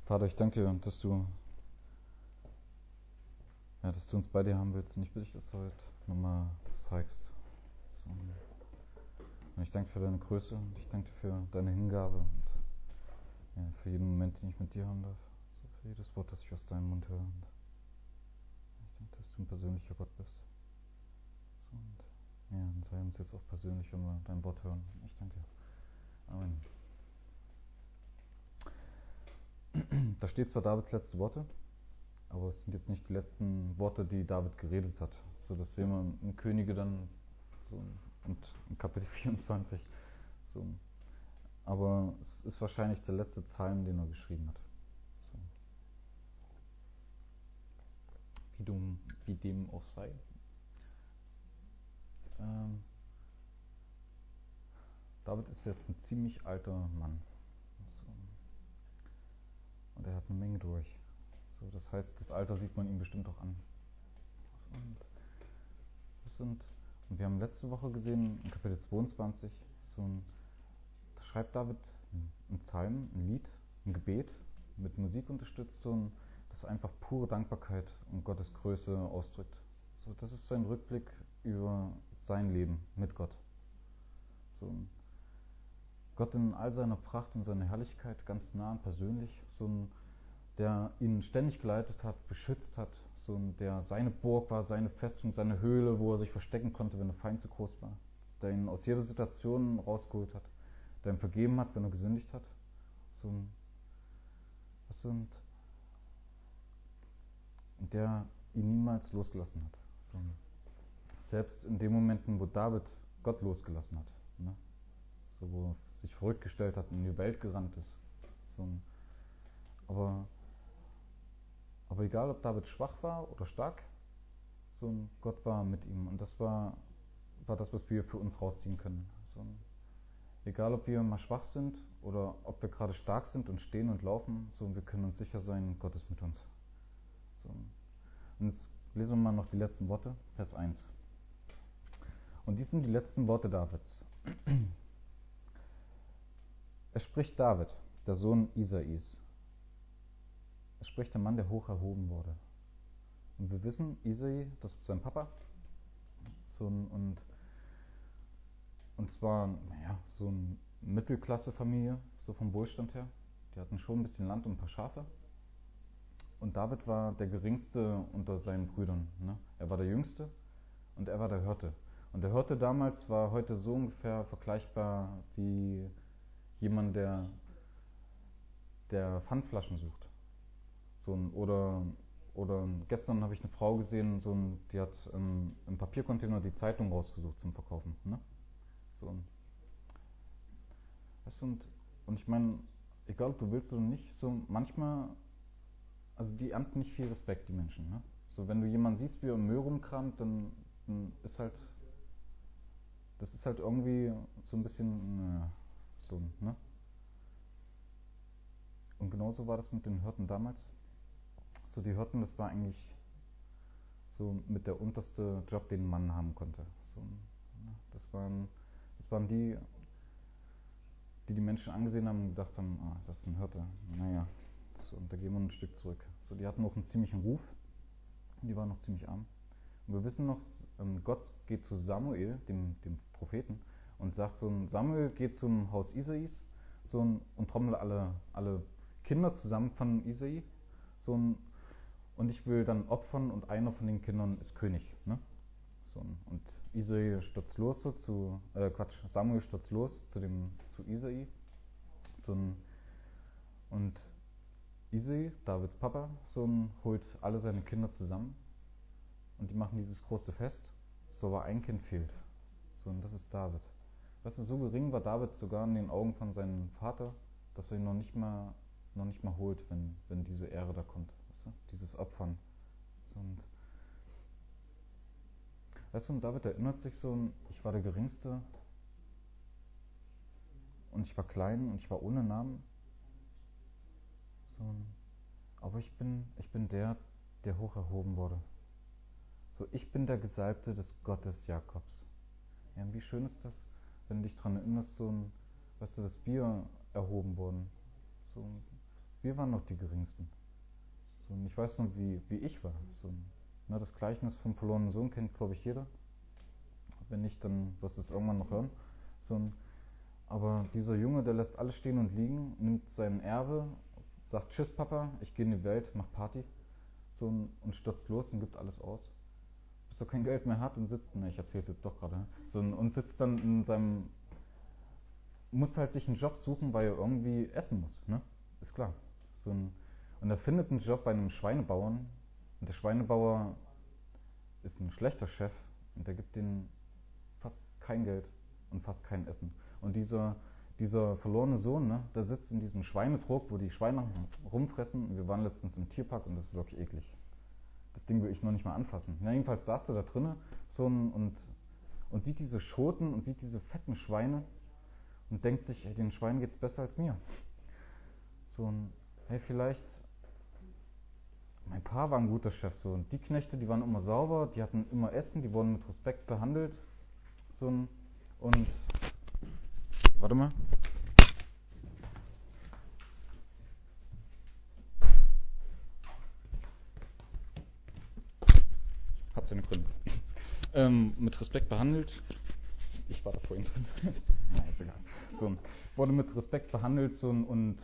Vater, ich danke dir, dass du uns bei dir haben willst. Und ich bitte dich, dass du heute nochmal das zeigst. So. Und ich danke dir für deine Größe und ich danke dir für deine Hingabe und ja, für jeden Moment, den ich mit dir haben darf. So, für jedes Wort, das ich aus deinem Mund höre. Und ich danke, dass du ein persönlicher Gott bist. So, und sei uns jetzt auch persönlich, wenn wir dein Wort hören. Ich danke dir. Amen. Da steht zwar Davids letzte Worte, aber es sind jetzt nicht die letzten Worte, die David geredet hat. So, das sehen wir in Könige dann so und in Kapitel 24. So. Aber es ist wahrscheinlich der letzte Psalm, den er geschrieben hat. So. Wie dem auch sei. David ist jetzt ein ziemlich alter Mann. So. Und er hat eine Menge durch. So, das heißt, das Alter sieht man ihm bestimmt auch an. Und wir haben letzte Woche gesehen, in Kapitel 22, da schreibt David einen Psalm, ein Lied, ein Gebet mit Musik unterstützt, das einfach pure Dankbarkeit und Gottes Größe ausdrückt. So, das ist sein Rückblick über sein Leben mit Gott. So, Gott in all seiner Pracht und seiner Herrlichkeit, ganz nah und persönlich, der ihn ständig geleitet hat, beschützt hat, der seine Burg war, seine Festung, seine Höhle, wo er sich verstecken konnte, wenn der Feind zu groß war, der ihn aus jeder Situation rausgeholt hat, der ihm vergeben hat, wenn er gesündigt hat. Und der ihn niemals losgelassen hat. Selbst in den Momenten, wo David Gott losgelassen hat, ne? So, wo er sich verrückt gestellt hat und in die Welt gerannt ist. Aber egal, ob David schwach war oder stark, Gott war mit ihm. Und das war das, was wir für uns rausziehen können. Egal, ob wir mal schwach sind oder ob wir gerade stark sind und stehen und laufen, wir können uns sicher sein, Gott ist mit uns. Und jetzt lesen wir mal noch die letzten Worte, Vers 1. Und dies sind die letzten Worte Davids. Es spricht David, der Sohn Isais. Es spricht der Mann, der hoch erhoben wurde. Und wir wissen, Isai, das ist sein Papa. Und zwar, so eine Mittelklasse-Familie, so vom Wohlstand her. Die hatten schon ein bisschen Land und ein paar Schafe. Und David war der geringste unter seinen Brüdern. Ne? Er war der Jüngste und er war der Hirte. Und der Hirte damals war heute so ungefähr vergleichbar wie jemand, der Pfandflaschen sucht. Oder gestern habe ich eine Frau gesehen, die hat im Papiercontainer die Zeitung rausgesucht zum Verkaufen. Ne? So, und ich meine, egal ob du willst oder nicht, manchmal, also die ernten nicht viel Respekt, die Menschen. Ne? So, wenn du jemanden siehst, wie er im Müll rumkramt, dann ist halt, das ist halt irgendwie so ein bisschen, ne? Und genauso war das mit den Hirten damals. So, die Hirten, das war eigentlich so mit der unterste Job, den ein Mann haben konnte. Ne? Das waren die Menschen angesehen haben und gedacht haben, das ist ein Hirte. Naja, und da gehen wir ein Stück zurück. So, die hatten auch einen ziemlichen Ruf. Die waren noch ziemlich arm. Und wir wissen noch, Gott geht zu Samuel, dem Propheten, und sagt Samuel geht zum Haus Isais und trommelt alle Kinder zusammen von Isai. Und ich will dann opfern und einer von den Kindern ist König. Ne? Und Isai stürzt los Samuel stürzt los zu Isai. Und Isai, Davids Papa, holt alle seine Kinder zusammen und die machen dieses große Fest. Aber ein Kind fehlt. Und das ist David. Weißt du, so gering war David sogar in den Augen von seinem Vater, dass er ihn noch nicht mal holt, wenn diese Ehre da kommt. Weißt du? Dieses Opfern. Und David erinnert sich ich war der Geringste und ich war klein und ich war ohne Namen. Aber ich bin der hoch erhoben wurde. Ich bin der Gesalbte des Gottes Jakobs. Ja, und wie schön ist das, wenn du dich daran erinnerst, weißt du, dass wir erhoben wurden. wir waren noch die Geringsten. So, und ich weiß noch, wie ich war. So, ne, das Gleichnis vom verlorenen Sohn kennt, glaube ich, jeder. Wenn nicht, dann wirst du es irgendwann noch hören. So, aber dieser Junge, der lässt alles stehen und liegen, nimmt sein Erbe, sagt Tschüss Papa, ich gehe in die Welt, mach Party, so, und stürzt los und gibt alles aus, bis er kein Geld mehr hat und sitzt, ne, ich erzähl's jetzt doch gerade, so, und sitzt dann in seinem, muss halt sich einen Job suchen, weil er irgendwie essen muss, ne, ist klar. So, und er findet einen Job bei einem Schweinebauern und der Schweinebauer ist ein schlechter Chef und der gibt denen fast kein Geld und fast kein Essen. Und dieser verlorene Sohn, ne, der sitzt in diesem Schweinetrog, wo die Schweine rumfressen. Wir waren letztens im Tierpark und das ist wirklich eklig. Das Ding will ich noch nicht mal anfassen. Ja, jedenfalls saß er da drinnen so und sieht diese Schoten und sieht diese fetten Schweine und denkt sich, hey, den Schweinen geht's besser als mir. So ein, hey, vielleicht, mein Pa war ein guter Chef. So, und die Knechte, die waren immer sauber, die hatten immer Essen, die wurden mit Respekt behandelt. So ein, und, warte mal. Hat seine Gründe. Mit Respekt behandelt. Ich war da vorhin drin. Nein, ist egal. So, wurde mit Respekt behandelt so, und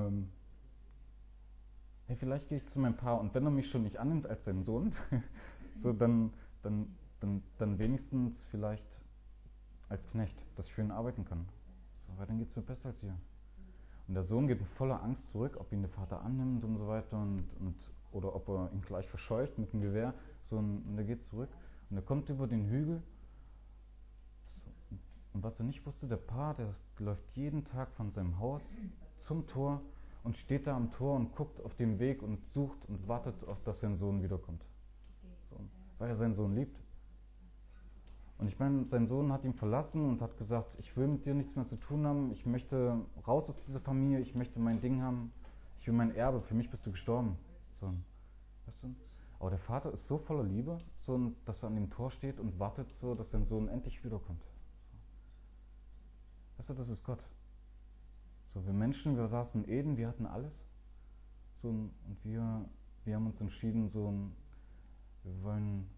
hey, vielleicht gehe ich zu meinem Pa und wenn er mich schon nicht annimmt als seinen Sohn, so dann, dann wenigstens vielleicht als Knecht, dass ich für ihn arbeiten kann. So, weil dann geht es mir besser als ihr. Und der Sohn geht in voller Angst zurück, ob ihn der Vater annimmt und so weiter und oder ob er ihn gleich verscheucht mit dem Gewehr. So, und er geht zurück und er kommt über den Hügel. So, und was er nicht wusste, der Pa, der läuft jeden Tag von seinem Haus zum Tor und steht da am Tor und guckt auf den Weg und sucht und wartet, auf dass sein Sohn wiederkommt. So, weil er seinen Sohn liebt. Und ich meine, sein Sohn hat ihn verlassen und hat gesagt, ich will mit dir nichts mehr zu tun haben, ich möchte raus aus dieser Familie, ich möchte mein Ding haben, ich will mein Erbe, für mich bist du gestorben. So, weißt du? Aber der Vater ist so voller Liebe, so, dass er an dem Tor steht und wartet, so, dass sein Sohn endlich wiederkommt. Weißt du, das ist Gott. So, wir Menschen, wir saßen in Eden, wir hatten alles. So, und wir haben uns entschieden, so, wir wollen,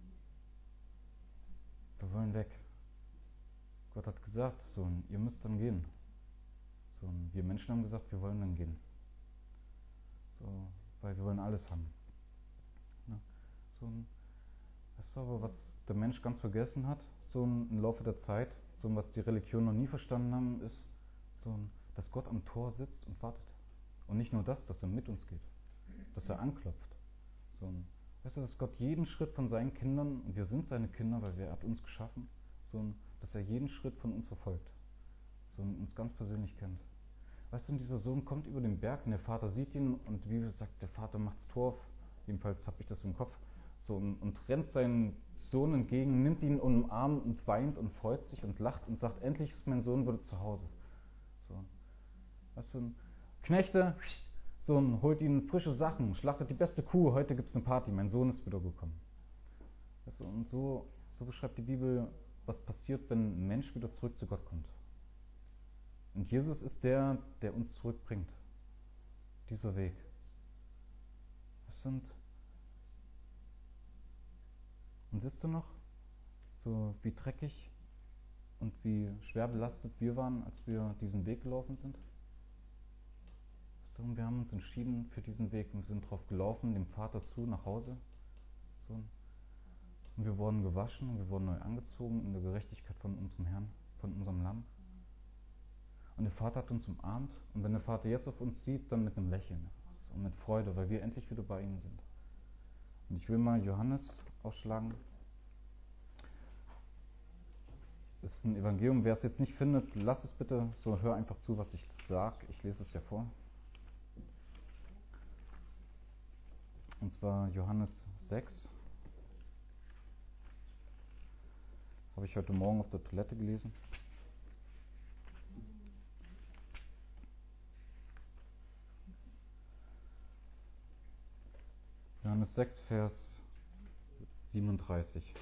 wir wollen weg. Gott hat gesagt, so, ihr müsst dann gehen. So, und wir Menschen haben gesagt, wir wollen dann gehen. So, weil wir wollen alles haben. Ja, so, das ist aber, was der Mensch ganz vergessen hat, so im Laufe der Zeit, so was die Religionen noch nie verstanden haben, ist, so, dass Gott am Tor sitzt und wartet. Und nicht nur das, dass er mit uns geht, dass er anklopft. So, weißt du, dass Gott jeden Schritt von seinen Kindern, und wir sind seine Kinder, weil er hat uns geschaffen, so, dass er jeden Schritt von uns verfolgt, so, und uns ganz persönlich kennt. Weißt du, und dieser Sohn kommt über den Berg und der Vater sieht ihn und wie gesagt, der Vater macht das Tor auf, jedenfalls habe ich das im Kopf, so, und rennt seinen Sohn entgegen, nimmt ihn um den Arm und weint und freut sich und lacht und sagt, endlich ist mein Sohn wieder zu Hause. So, weißt du, Knechte, so, holt ihnen frische Sachen, schlachtet die beste Kuh, heute gibt's eine Party, mein Sohn ist wiedergekommen. Weißt du, und so beschreibt die Bibel, was passiert, wenn ein Mensch wieder zurück zu Gott kommt. Und Jesus ist der, der uns zurückbringt. Dieser Weg. Und wisst ihr noch, so wie dreckig und wie schwer belastet wir waren, als wir diesen Weg gelaufen sind? Und wir haben uns entschieden für diesen Weg und sind drauf gelaufen, dem Vater zu, nach Hause. So. Und wir wurden gewaschen und wir wurden neu angezogen in der Gerechtigkeit von unserem Herrn, von unserem Lamm. Und der Vater hat uns umarmt. Und wenn der Vater jetzt auf uns sieht, dann mit einem Lächeln und mit Freude, weil wir endlich wieder bei ihm sind. Und ich will mal Johannes aufschlagen. Das ist ein Evangelium. Wer es jetzt nicht findet, lass es bitte. So, hör einfach zu, was ich sage. Ich lese es ja vor. Und zwar Johannes 6. Habe ich heute Morgen auf der Toilette gelesen. Johannes 6, Vers 37.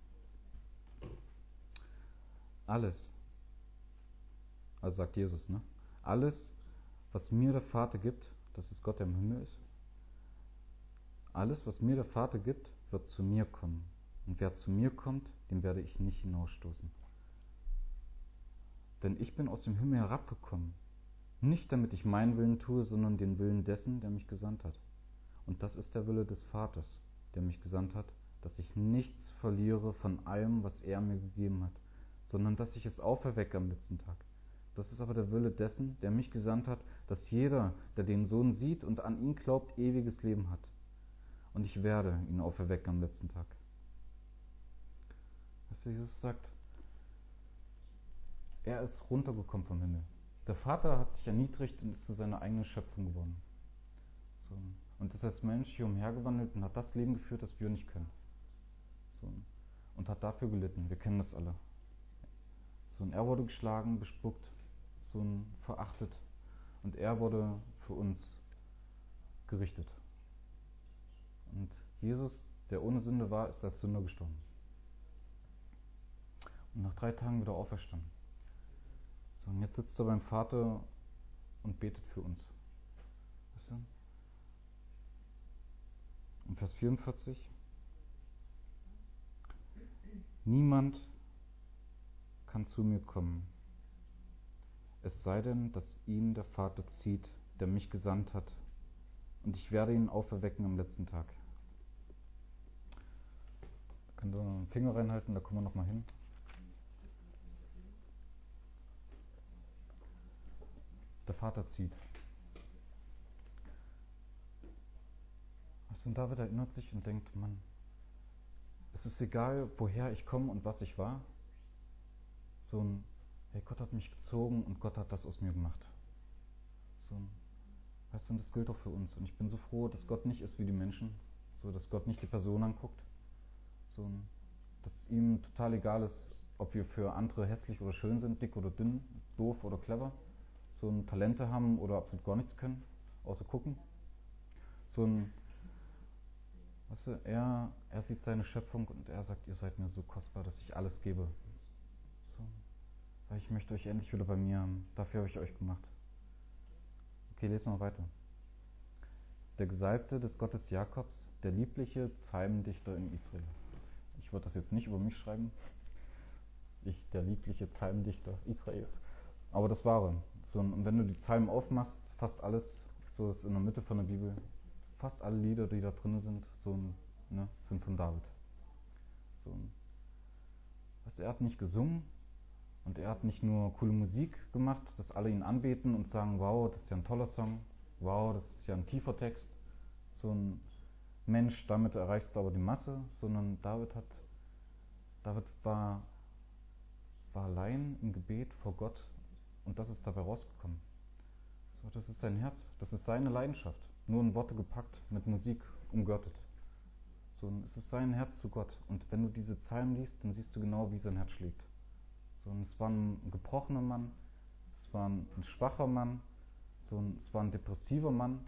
Alles, also sagt Jesus, ne? Alles, was mir der Vater gibt, das ist Gott, der im Himmel ist. Alles, was mir der Vater gibt, wird zu mir kommen. Und wer zu mir kommt, den werde ich nicht hinausstoßen. Denn ich bin aus dem Himmel herabgekommen, nicht damit ich meinen Willen tue, sondern den Willen dessen, der mich gesandt hat. Und das ist der Wille des Vaters, der mich gesandt hat, dass ich nichts verliere von allem, was er mir gegeben hat, sondern dass ich es auferwecke am letzten Tag. Das ist aber der Wille dessen, der mich gesandt hat, dass jeder, der den Sohn sieht und an ihn glaubt, ewiges Leben hat. Und ich werde ihn auferwecken am letzten Tag. Was Jesus sagt, er ist runtergekommen vom Himmel. Der Vater hat sich erniedrigt und ist zu seiner eigenen Schöpfung geworden. So. Und ist als Mensch hier umhergewandelt und hat das Leben geführt, das wir nicht können. So. Und hat dafür gelitten. Wir kennen das alle. So. Und er wurde geschlagen, bespuckt, so verachtet. Und er wurde für uns gerichtet. Und Jesus, der ohne Sünde war, ist als Sünder gestorben. Und nach 3 Tagen wieder auferstanden. So, und jetzt sitzt er beim Vater und betet für uns. Weißt du? Und Vers 44. Niemand kann zu mir kommen, es sei denn, dass ihn der Vater zieht, der mich gesandt hat, und ich werde ihn auferwecken am letzten Tag. Könnt ihr einen Finger reinhalten, da kommen wir nochmal hin. Der Vater zieht. Und David erinnert sich und denkt, Mann, es ist egal, woher ich komme und was ich war. So ein, hey, Gott hat mich gezogen und Gott hat das aus mir gemacht. So ein, weißt du, und das gilt auch für uns. Und ich bin so froh, dass Gott nicht ist wie die Menschen. So, dass Gott nicht die Person anguckt. So ein, dass ihm total egal ist, ob wir für andere hässlich oder schön sind, dick oder dünn, doof oder clever. So ein Talente haben oder absolut gar nichts können, außer gucken. So ein, weißt du, er sieht seine Schöpfung und er sagt, ihr seid mir so kostbar, dass ich alles gebe. So, weil ich möchte euch endlich wieder bei mir haben. Dafür habe ich euch gemacht. Okay, lesen wir weiter. Der Gesalbte des Gottes Jakobs, der liebliche Psalmendichter in Israel. Ich würde das jetzt nicht über mich schreiben. Ich, der liebliche Psalmendichter Israels. Aber das war er. So, und wenn du die Psalmen aufmachst, fast alles, so ist in der Mitte von der Bibel, fast alle Lieder, die da drin sind, so, ne, sind von David. So, er hat nicht gesungen und er hat nicht nur coole Musik gemacht, dass alle ihn anbeten und sagen, wow, das ist ja ein toller Song, wow, das ist ja ein tiefer Text, so ein Mensch, damit erreichst du aber die Masse, sondern David war allein im Gebet vor Gott und das ist dabei rausgekommen. So, das ist sein Herz, das ist seine Leidenschaft, nur in Worte gepackt, mit Musik umgürtet. So, es ist sein Herz zu Gott. Und wenn du diese Psalmen liest, dann siehst du genau, wie sein Herz schlägt. So, und es war ein gebrochener Mann, es war ein schwacher Mann, es war ein depressiver Mann,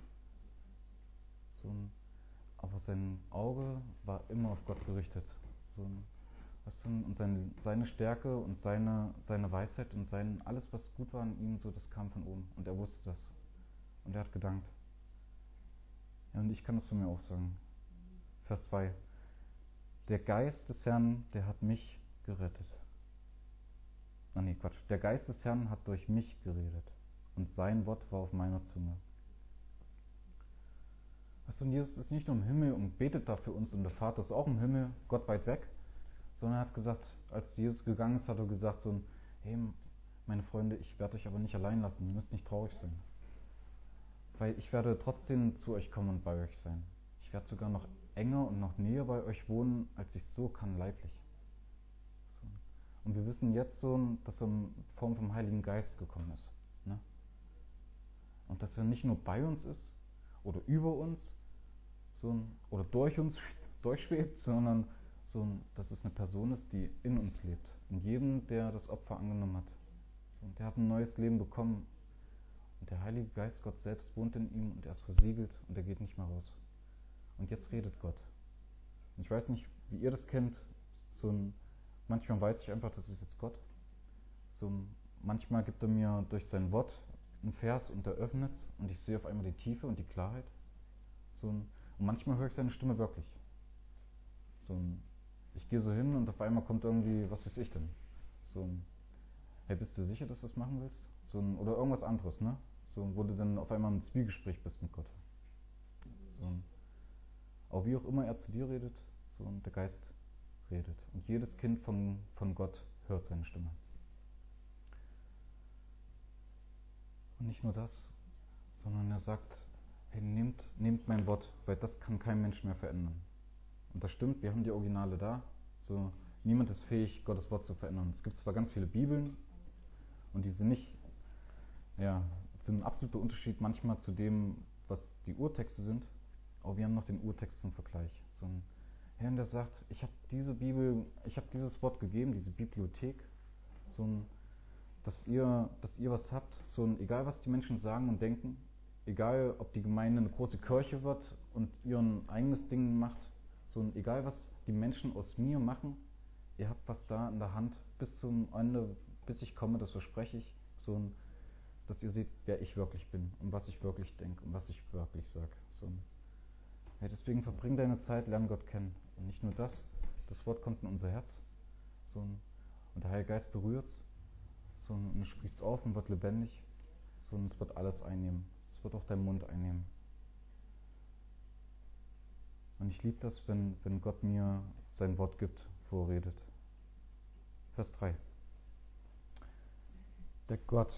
aber sein Auge war immer auf Gott gerichtet. So, weißt du, und seine Stärke und seine Weisheit und alles, was gut war an ihm, so, das kam von oben. Und er wusste das. Und er hat gedankt. Ja, und ich kann das von mir auch sagen. Vers 2. Der Geist des Herrn, der hat mich gerettet. Quatsch. Der Geist des Herrn hat durch mich geredet. Und sein Wort war auf meiner Zunge. Weißt du, und Jesus ist nicht nur im Himmel und betet da für uns und der Vater ist auch im Himmel, Gott weit weg, sondern er hat gesagt, als Jesus gegangen ist, hat er gesagt so, hey, meine Freunde, ich werde euch aber nicht allein lassen, ihr müsst nicht traurig sein. Weil ich werde trotzdem zu euch kommen und bei euch sein. Ich werde sogar noch enger und noch näher bei euch wohnen, als ich so kann, leiblich. So. Und wir wissen jetzt so, dass er in Form vom Heiligen Geist gekommen ist. Ne? Und dass er nicht nur bei uns ist oder über uns oder durch uns durchschwebt, sondern dass es eine Person ist, die in uns lebt. In jedem, der das Opfer angenommen hat. So, und der hat ein neues Leben bekommen. Und der Heilige Geist, Gott selbst, wohnt in ihm und er ist versiegelt und er geht nicht mehr raus. Und jetzt redet Gott. Und ich weiß nicht, wie ihr das kennt. Manchmal weiß ich einfach, das ist jetzt Gott. Manchmal gibt er mir durch sein Wort einen Vers und er öffnet's und ich sehe auf einmal die Tiefe und die Klarheit. Und manchmal höre ich seine Stimme wirklich. Ich gehe so hin und auf einmal kommt irgendwie, was weiß ich denn? Hey, bist du sicher, dass du das machen willst? Oder irgendwas anderes, ne? Wo du dann auf einmal im Zwiegespräch bist mit Gott. Auch wie auch immer er zu dir redet, der Geist redet. Und jedes Kind von Gott hört seine Stimme. Und nicht nur das, sondern er sagt, hey, nehmt mein Wort, weil das kann kein Mensch mehr verändern. Und das stimmt, wir haben die Originale da. Niemand ist fähig, Gottes Wort zu verändern. Es gibt zwar ganz viele Bibeln und die sind sind ein absoluter Unterschied manchmal zu dem, was die Urtexte sind, aber wir haben noch den Urtext zum Vergleich. Herr, der sagt, ich habe diese Bibel, ich habe dieses Wort gegeben, diese Bibliothek, dass ihr was habt, egal was die Menschen sagen und denken, egal ob die Gemeinde eine große Kirche wird und ihren eigenes Ding macht, egal was die Menschen aus mir machen, ihr habt was da in der Hand bis zum Ende, bis ich komme, das verspreche ich, dass ihr seht, wer ich wirklich bin und was ich wirklich denke und was ich wirklich sage. Ja, deswegen verbring deine Zeit, lern Gott kennen. Und nicht nur das, das Wort kommt in unser Herz. Und der Heilige Geist berührt es. Und du sprichst auf und wird lebendig. Und es wird alles einnehmen. Es wird auch deinen Mund einnehmen. Und ich liebe das, wenn Gott mir sein Wort gibt, wo er redet. Vers 3. Der Gott.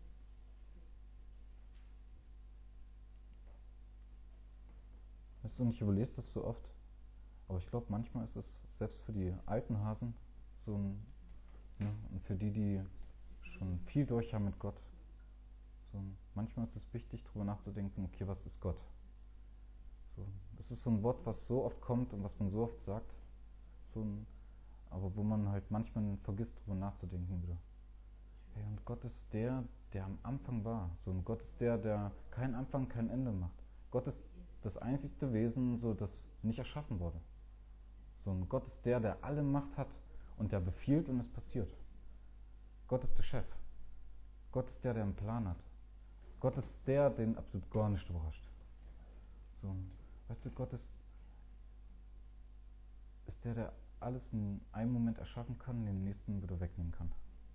Weißt du, und ich überlese das so oft, aber ich glaube, manchmal ist es selbst für die alten Hasen und für die schon viel durch haben mit Gott, manchmal ist es wichtig, darüber nachzudenken, okay, was ist Gott? Das ist so ein Wort, was so oft kommt und was man so oft sagt, aber wo man halt manchmal vergisst, darüber nachzudenken wieder. Hey, und Gott ist der am Anfang war. Und Gott ist der keinen Anfang, kein Ende macht. Gott ist das einzigste Wesen, das nicht erschaffen wurde. Und Gott ist der alle Macht hat und der befiehlt und es passiert. Gott ist der Chef. Gott ist der einen Plan hat. Gott ist der, den absolut gar nicht überrascht. Weißt du, Gott ist der alles in einem Moment erschaffen kann und den nächsten wieder wegnehmen kann.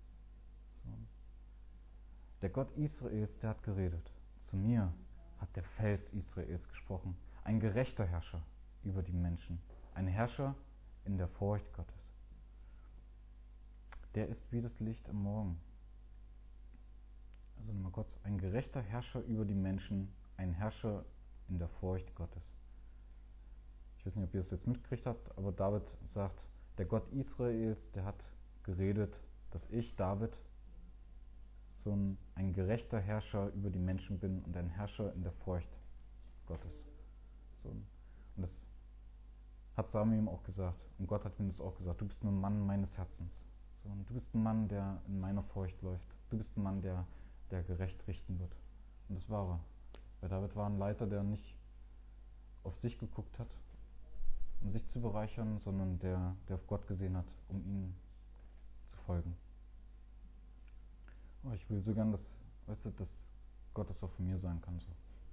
Der Gott Israels, der hat geredet. Zu mir hat der Fels Israels gesprochen. Ein gerechter Herrscher über die Menschen. Ein Herrscher in der Furcht Gottes. Der ist wie das Licht am Morgen. Also nochmal kurz. Ein gerechter Herrscher über die Menschen. Ein Herrscher in der Furcht Gottes. Ich weiß nicht, ob ihr das jetzt mitgekriegt habt, aber David sagt, der Gott Israels, der hat geredet, dass ich, David, ein gerechter Herrscher über die Menschen bin und ein Herrscher in der Furcht Gottes. Und das hat Samuel ihm auch gesagt. Und Gott hat ihm das auch gesagt. Du bist ein Mann meines Herzens. Und du bist ein Mann, der in meiner Furcht läuft. Du bist ein Mann, der gerecht richten wird. Und das war er. Weil David war ein Leiter, der nicht auf sich geguckt hat, um sich zu bereichern, sondern der auf Gott gesehen hat, um ihm zu folgen. Oh, ich will so gern, dass Gott das auch von mir sein kann.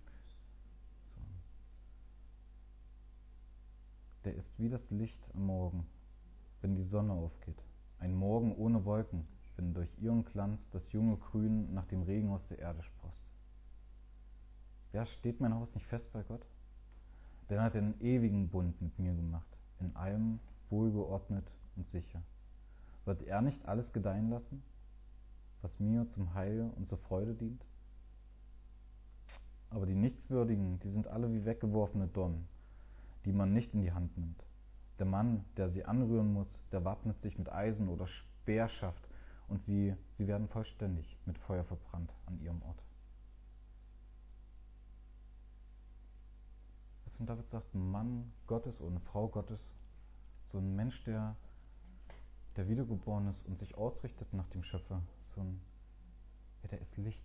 Der ist wie das Licht am Morgen, wenn die Sonne aufgeht. Ein Morgen ohne Wolken, wenn durch ihren Glanz das junge Grün nach dem Regen aus der Erde sproßt. Ja, steht mein Haus nicht fest bei Gott? Denn er hat einen ewigen Bund mit mir gemacht, in allem wohlgeordnet und sicher. Wird er nicht alles gedeihen lassen, was mir zum Heil und zur Freude dient? Aber die Nichtswürdigen, die sind alle wie weggeworfene Dornen, die man nicht in die Hand nimmt. Der Mann, der sie anrühren muss, der wappnet sich mit Eisen oder Speerschaft und sie werden vollständig mit Feuer verbrannt an ihrem Ort. Und David sagt, ein Mann Gottes oder eine Frau Gottes, so ein Mensch, der wiedergeboren ist und sich ausrichtet nach dem Schöpfer, der ist Licht.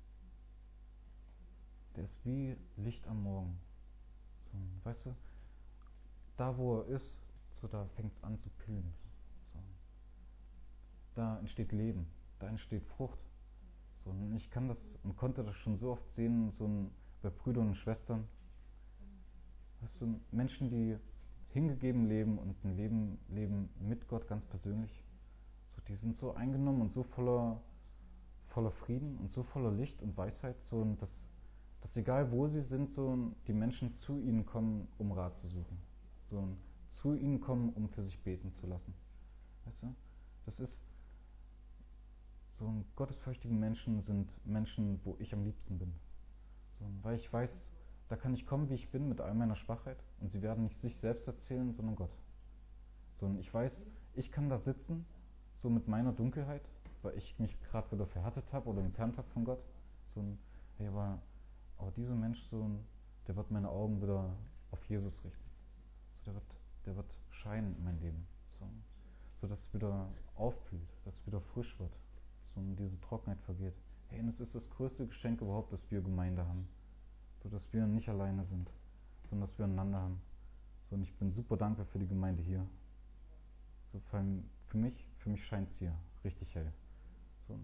Der ist wie Licht am Morgen. Weißt du, da wo er ist, da fängt es an zu blühen. Da entsteht Leben, da entsteht Frucht. So, und ich kann das und konnte das schon so oft sehen, bei Brüdern und Schwestern. Weißt du, Menschen, die hingegeben leben und ein Leben leben mit Gott ganz persönlich. So, die sind so eingenommen und so voller Frieden und so voller Licht und Weisheit, so, und dass egal wo sie sind, so, die Menschen zu ihnen kommen, um Rat zu suchen. So, zu ihnen kommen, um für sich beten zu lassen. Weißt du? Das ist so, gottesfürchtige Menschen sind Menschen, wo ich am liebsten bin. So, weil ich weiß, da kann ich kommen, wie ich bin, mit all meiner Schwachheit, und sie werden nicht sich selbst erzählen, sondern Gott. So, und ich weiß, ich kann da sitzen, so mit meiner Dunkelheit, weil ich mich gerade wieder verhärtet habe oder entfernt habe von Gott. So ein, hey, aber dieser Mensch, der wird meine Augen wieder auf Jesus richten. So, der wird scheinen in mein Leben. So, so dass es wieder aufblüht, dass es wieder frisch wird. So, und diese Trockenheit vergeht. Hey, und es ist das größte Geschenk überhaupt, dass wir Gemeinde haben. So, dass wir nicht alleine sind, sondern dass wir einander haben. So, und ich bin super dankbar für die Gemeinde hier. So, vor allem für mich scheint es hier richtig hell. So,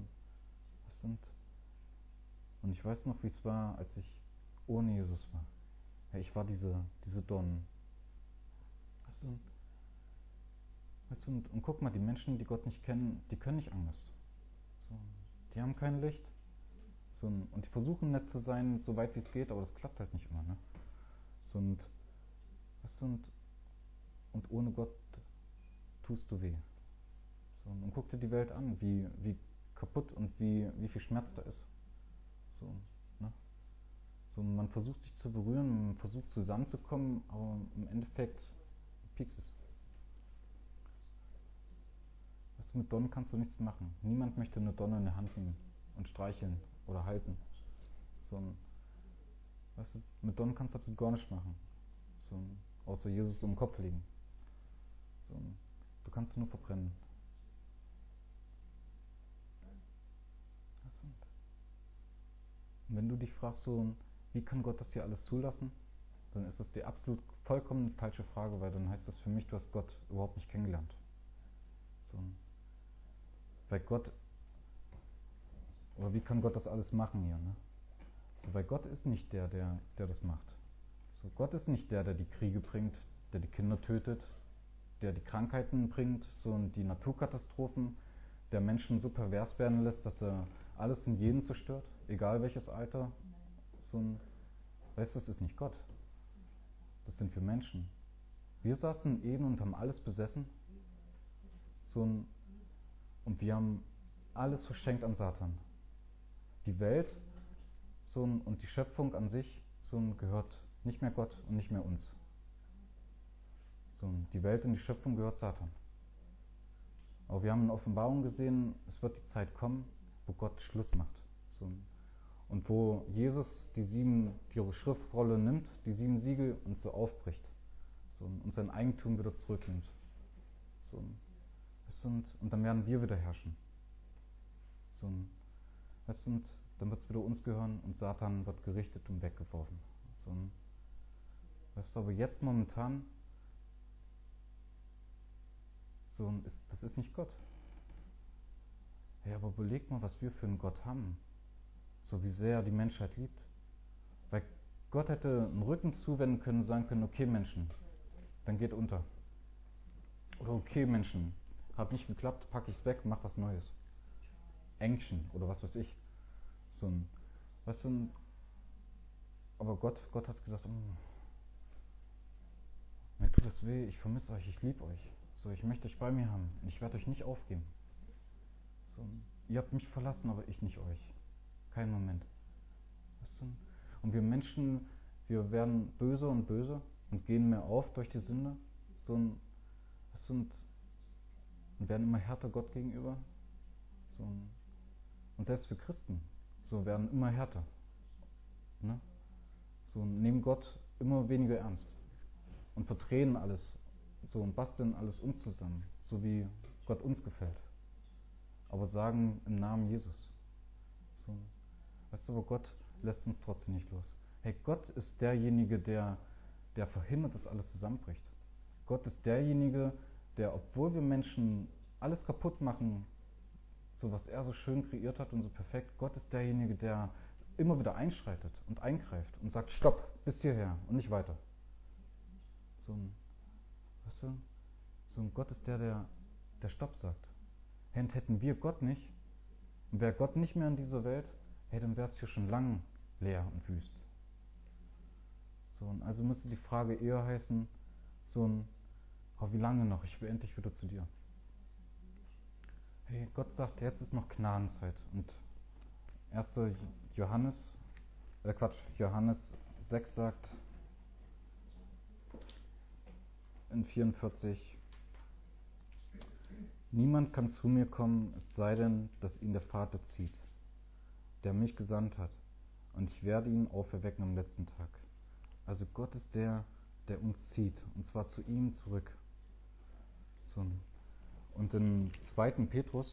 und ich weiß noch, wie es war, als ich ohne Jesus war. Ja, ich war diese Dornen. Weißt du, und guck mal, die Menschen, die Gott nicht kennen, die können nicht anders. So, die haben kein Licht. So, und die versuchen nett zu sein, so weit wie es geht, aber das klappt halt nicht immer. Ne? So, weißt du, und ohne Gott tust du weh. So, und guck dir die Welt an, wie kaputt und wie viel Schmerz da ist. So, ne? So, man versucht sich zu berühren, man versucht zusammenzukommen, aber im Endeffekt piekst es. Weißt du, mit Donnen kannst du nichts machen. Niemand möchte eine Donne in der Hand nehmen und streicheln oder halten. So, weißt du, mit Donnen kannst du absolut gar nichts machen. So, außer Jesus um den Kopf legen. So, du kannst nur verbrennen. Weißt du? Und wenn du dich fragst, so, wie kann Gott das hier alles zulassen, dann ist das die absolut vollkommen falsche Frage, weil dann heißt das für mich, du hast Gott überhaupt nicht kennengelernt. So, weil Gott, oder wie kann Gott das alles machen hier? Ne? So, weil Gott ist nicht der das macht. So, Gott ist nicht der die Kriege bringt, der die Kinder tötet, der die Krankheiten bringt, so, und die Naturkatastrophen, der Menschen so pervers werden lässt, dass er alles und jeden zerstört, egal welches Alter. So ein, weißt du, das ist nicht Gott. Das sind wir Menschen. Wir saßen in Eden und haben alles besessen. So ein, und wir haben alles verschenkt an Satan. Die Welt und die Schöpfung an sich gehört nicht mehr Gott und nicht mehr uns. Die Welt und die Schöpfung gehört Satan. Aber wir haben in Offenbarung gesehen, es wird die Zeit kommen, wo Gott Schluss macht. Und wo Jesus die Schriftrolle nimmt, die 7 Siegel, und so aufbricht. Und sein Eigentum wieder zurücknimmt. Und dann werden wir wieder herrschen. Und dann wird es wieder uns gehören und Satan wird gerichtet und weggeworfen. Weißt du, aber jetzt momentan, das ist nicht Gott. Hey, aber überleg mal, was wir für einen Gott haben. So wie sehr er die Menschheit liebt. Weil Gott hätte einen Rücken zuwenden können und sagen können, okay Menschen, dann geht unter. Oder okay Menschen, hat nicht geklappt, pack ich's weg, mach was Neues. Action oder was weiß ich. Weißt du, aber Gott hat gesagt, mir tut das weh, ich vermisse euch, ich liebe euch. So, ich möchte euch bei mir haben und ich werde euch nicht aufgeben. So, ihr habt mich verlassen, aber ich nicht euch. Kein Moment. Weißt du? Und wir Menschen, wir werden böser und böser und gehen mehr auf durch die Sünde. Weißt du, und werden immer härter Gott gegenüber. Und selbst wir Christen werden immer härter. Ne? Nehmen Gott immer weniger ernst und verdrehen alles und basteln alles uns zusammen, so wie Gott uns gefällt. Aber sagen im Namen Jesus. So, weißt du, aber Gott lässt uns trotzdem nicht los. Hey, Gott ist derjenige, der verhindert, dass alles zusammenbricht. Gott ist derjenige, der, obwohl wir Menschen alles kaputt machen, so was er so schön kreiert hat und so perfekt. Gott ist derjenige, der immer wieder einschreitet und eingreift und sagt, stopp, bis hierher und nicht weiter. So ein, weißt du, so ein Gott ist der Stopp sagt. Hey, und hätten wir Gott nicht, und wäre Gott nicht mehr in dieser Welt, hey, dann wäre es hier schon lang leer und wüst. So, und also müsste die Frage eher heißen, so ein, oh, wie lange noch? Ich will endlich wieder zu dir. Hey, Gott sagt, jetzt ist noch Gnadenzeit. Und 1. Johannes 6 sagt in 44, niemand kann zu mir kommen, es sei denn, dass ihn der Vater zieht, der mich gesandt hat. Und ich werde ihn auferwecken am letzten Tag. Also Gott ist der uns zieht. Und zwar zu ihm zurück. So. Und in 2. Petrus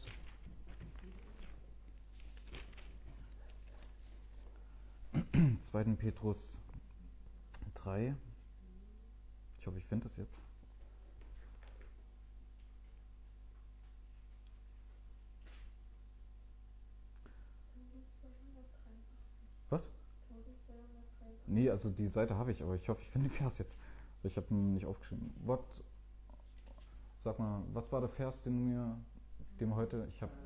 2. Petrus 3, ich hoffe, ich finde es jetzt. Was? Nee, also die Seite habe ich, aber ich hoffe, ich finde den Vers jetzt. Ich habe ihn nicht aufgeschrieben. Sag mal, was war der Vers, dem heute, ich habe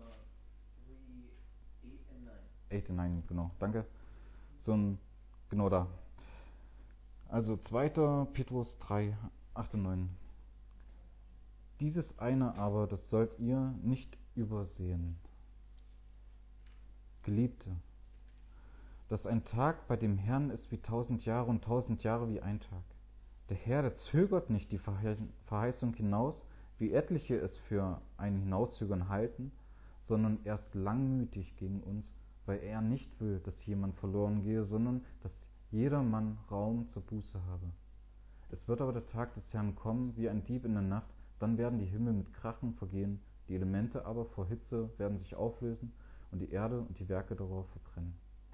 8 und 9, genau, danke. Genau da. Also 2. Petrus 3, 8 und 9. Dieses eine aber, das sollt ihr nicht übersehen. Geliebte, dass ein Tag bei dem Herrn ist wie 1000 Jahre und 1000 Jahre wie ein Tag. Der Herr, der zögert nicht die Verheißung hinaus, wie etliche es für ein Hinauszögern halten, sondern er ist langmütig gegen uns, weil er nicht will, dass jemand verloren gehe, sondern dass jeder Mann Raum zur Buße habe. Es wird aber der Tag des Herrn kommen, wie ein Dieb in der Nacht, dann werden die Himmel mit Krachen vergehen, die Elemente aber vor Hitze werden sich auflösen und die Erde und die Werke darauf verbrennen.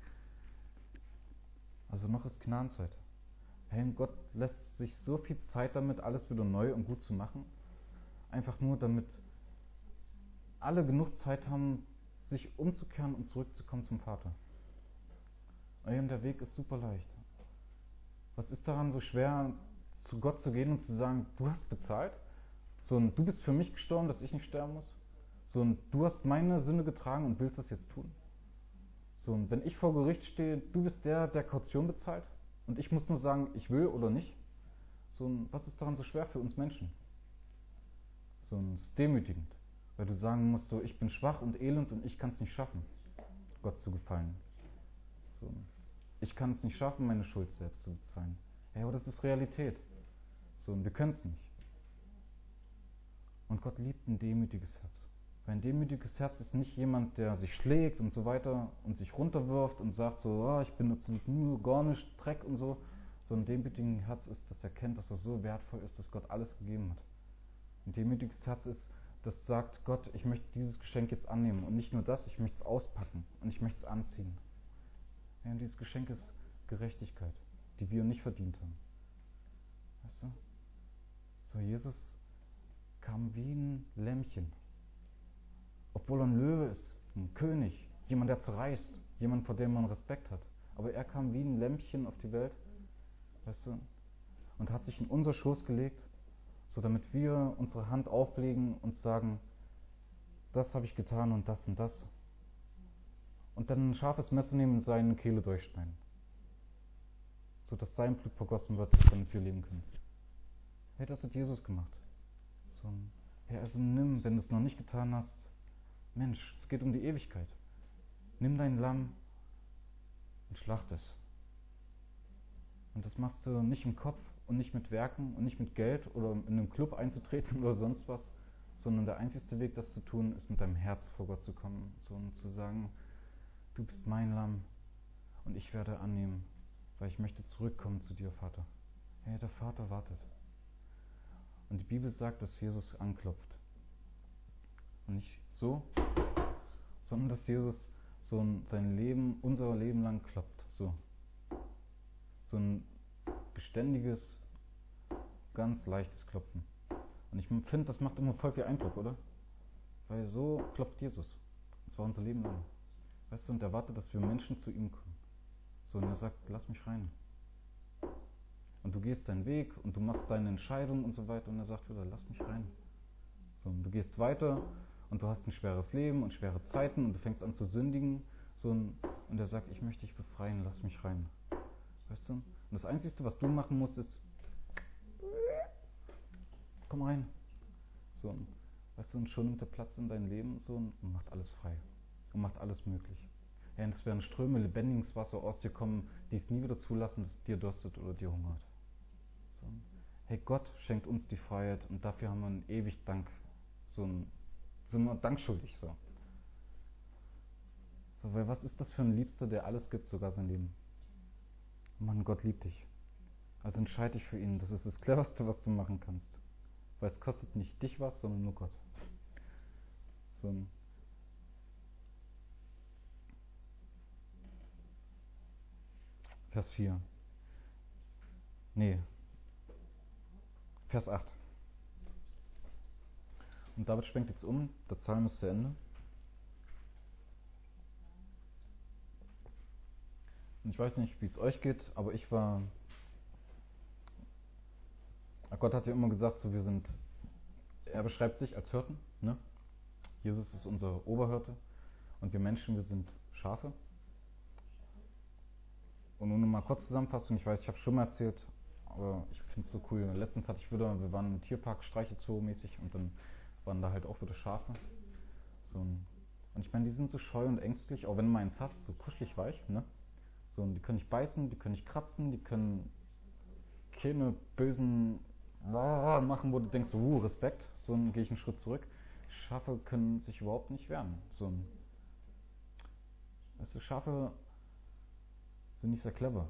Also noch ist Gnadenzeit. Hey, Gott lässt sich so viel Zeit damit, alles wieder neu und gut zu machen. Einfach nur, damit alle genug Zeit haben, sich umzukehren und zurückzukommen zum Vater. Und der Weg ist super leicht. Was ist daran so schwer, zu Gott zu gehen und zu sagen, du hast bezahlt? So, und du bist für mich gestorben, dass ich nicht sterben muss? So, und du hast meine Sünde getragen und willst das jetzt tun? So, und wenn ich vor Gericht stehe, du bist der Kaution bezahlt und ich muss nur sagen, ich will oder nicht. So, und was ist daran so schwer für uns Menschen? So, und es ist demütigend, weil du sagen musst, so, ich bin schwach und elend und ich kann es nicht schaffen, Gott zu gefallen. So, ich kann es nicht schaffen, meine Schuld selbst zu bezahlen. Ja, aber das ist Realität. So, und wir können es nicht. Und Gott liebt ein demütiges Herz. Weil ein demütiges Herz ist nicht jemand, der sich schlägt und so weiter und sich runterwirft und sagt so, oh, ich bin absolut nur gar nicht, Dreck und so. So ein demütiges Herz ist, das erkennt, dass er so wertvoll ist, dass Gott alles gegeben hat. Ein demütiges Herz ist, das sagt, Gott, ich möchte dieses Geschenk jetzt annehmen. Und nicht nur das, ich möchte es auspacken und ich möchte es anziehen. Ja, und dieses Geschenk ist Gerechtigkeit, die wir nicht verdient haben. Weißt du? So, Jesus kam wie ein Lämmchen. Obwohl er ein Löwe ist, ein König, jemand, der zerreißt, jemand, vor dem man Respekt hat. Aber er kam wie ein Lämmchen auf die Welt, weißt du, und hat sich in unser Schoß gelegt, so damit wir unsere Hand auflegen und sagen, das habe ich getan und das und das. Und dann ein scharfes Messer nehmen und seine Kehle durchschneiden. So dass sein Blut vergossen wird, damit wir leben können. Hey, das hat Jesus gemacht. So, hey, also nimm, wenn du es noch nicht getan hast, Mensch, es geht um die Ewigkeit. Nimm dein Lamm und schlacht es. Und das machst du nicht im Kopf und nicht mit Werken und nicht mit Geld oder in einem Club einzutreten oder sonst was, sondern der einzigste Weg, das zu tun, ist mit deinem Herz vor Gott zu kommen, so und zu sagen, du bist mein Lamm und ich werde annehmen, weil ich möchte zurückkommen zu dir, Vater. Hey, der Vater wartet. Und die Bibel sagt, dass Jesus anklopft. Und nicht so, sondern dass Jesus so sein Leben, unser Leben lang klopft. So ein beständiges, ganz leichtes Klopfen. Und ich finde, das macht immer voll viel Eindruck, oder? Weil so klopft Jesus. Und zwar unser Leben lang. Weißt du, und er wartet, dass wir Menschen zu ihm kommen. So, und er sagt, lass mich rein. Und du gehst deinen Weg und du machst deine Entscheidung und so weiter. Und er sagt wieder, lass mich rein. So, und du gehst weiter und du hast ein schweres Leben und schwere Zeiten und du fängst an zu sündigen. So, und er sagt, ich möchte dich befreien, lass mich rein. Weißt du? Und das Einzige, was du machen musst, ist, komm rein. So, weißt du, und schon nimmt er Platz in deinem Leben so, und macht alles frei. Und macht alles möglich. Ja, und es werden Ströme lebendiges Wasser aus dir kommen, die es nie wieder zulassen, dass es dir durstet oder dir hungert. So. Hey, Gott schenkt uns die Freiheit und dafür haben wir einen ewig Dank. Sind wir Dank schuldig. So, weil was ist das für ein Liebster, der alles gibt, sogar sein Leben? Mann, Gott liebt dich. Also entscheide dich für ihn. Das ist das Cleverste, was du machen kannst. Weil es kostet nicht dich was, sondern nur Gott. So, Vers 4. Nee, Vers 8. Und David schwenkt jetzt um, der Psalm ist zu Ende. Und ich weiß nicht, wie es euch geht, aber Gott hat ja immer gesagt, so er beschreibt sich als Hirten, ne? Jesus ist unser Oberhirte und wir Menschen, wir sind Schafe. Und nur mal kurz Zusammenfassung, ich weiß, ich habe schon mal erzählt, aber ich finde es so cool. Letztens wir waren im Tierpark, Streichelzoo mäßig und dann waren da halt auch wieder Schafe. So, und ich meine, die sind so scheu und ängstlich, auch wenn du mal eins hast, so kuschelig weich, ne? So, und die können nicht beißen, die können nicht kratzen, die können keine bösen machen, wo du denkst, Respekt, so dann gehe ich einen Schritt zurück. Schafe können sich überhaupt nicht wehren. Weißt du, Schafe sind nicht sehr clever.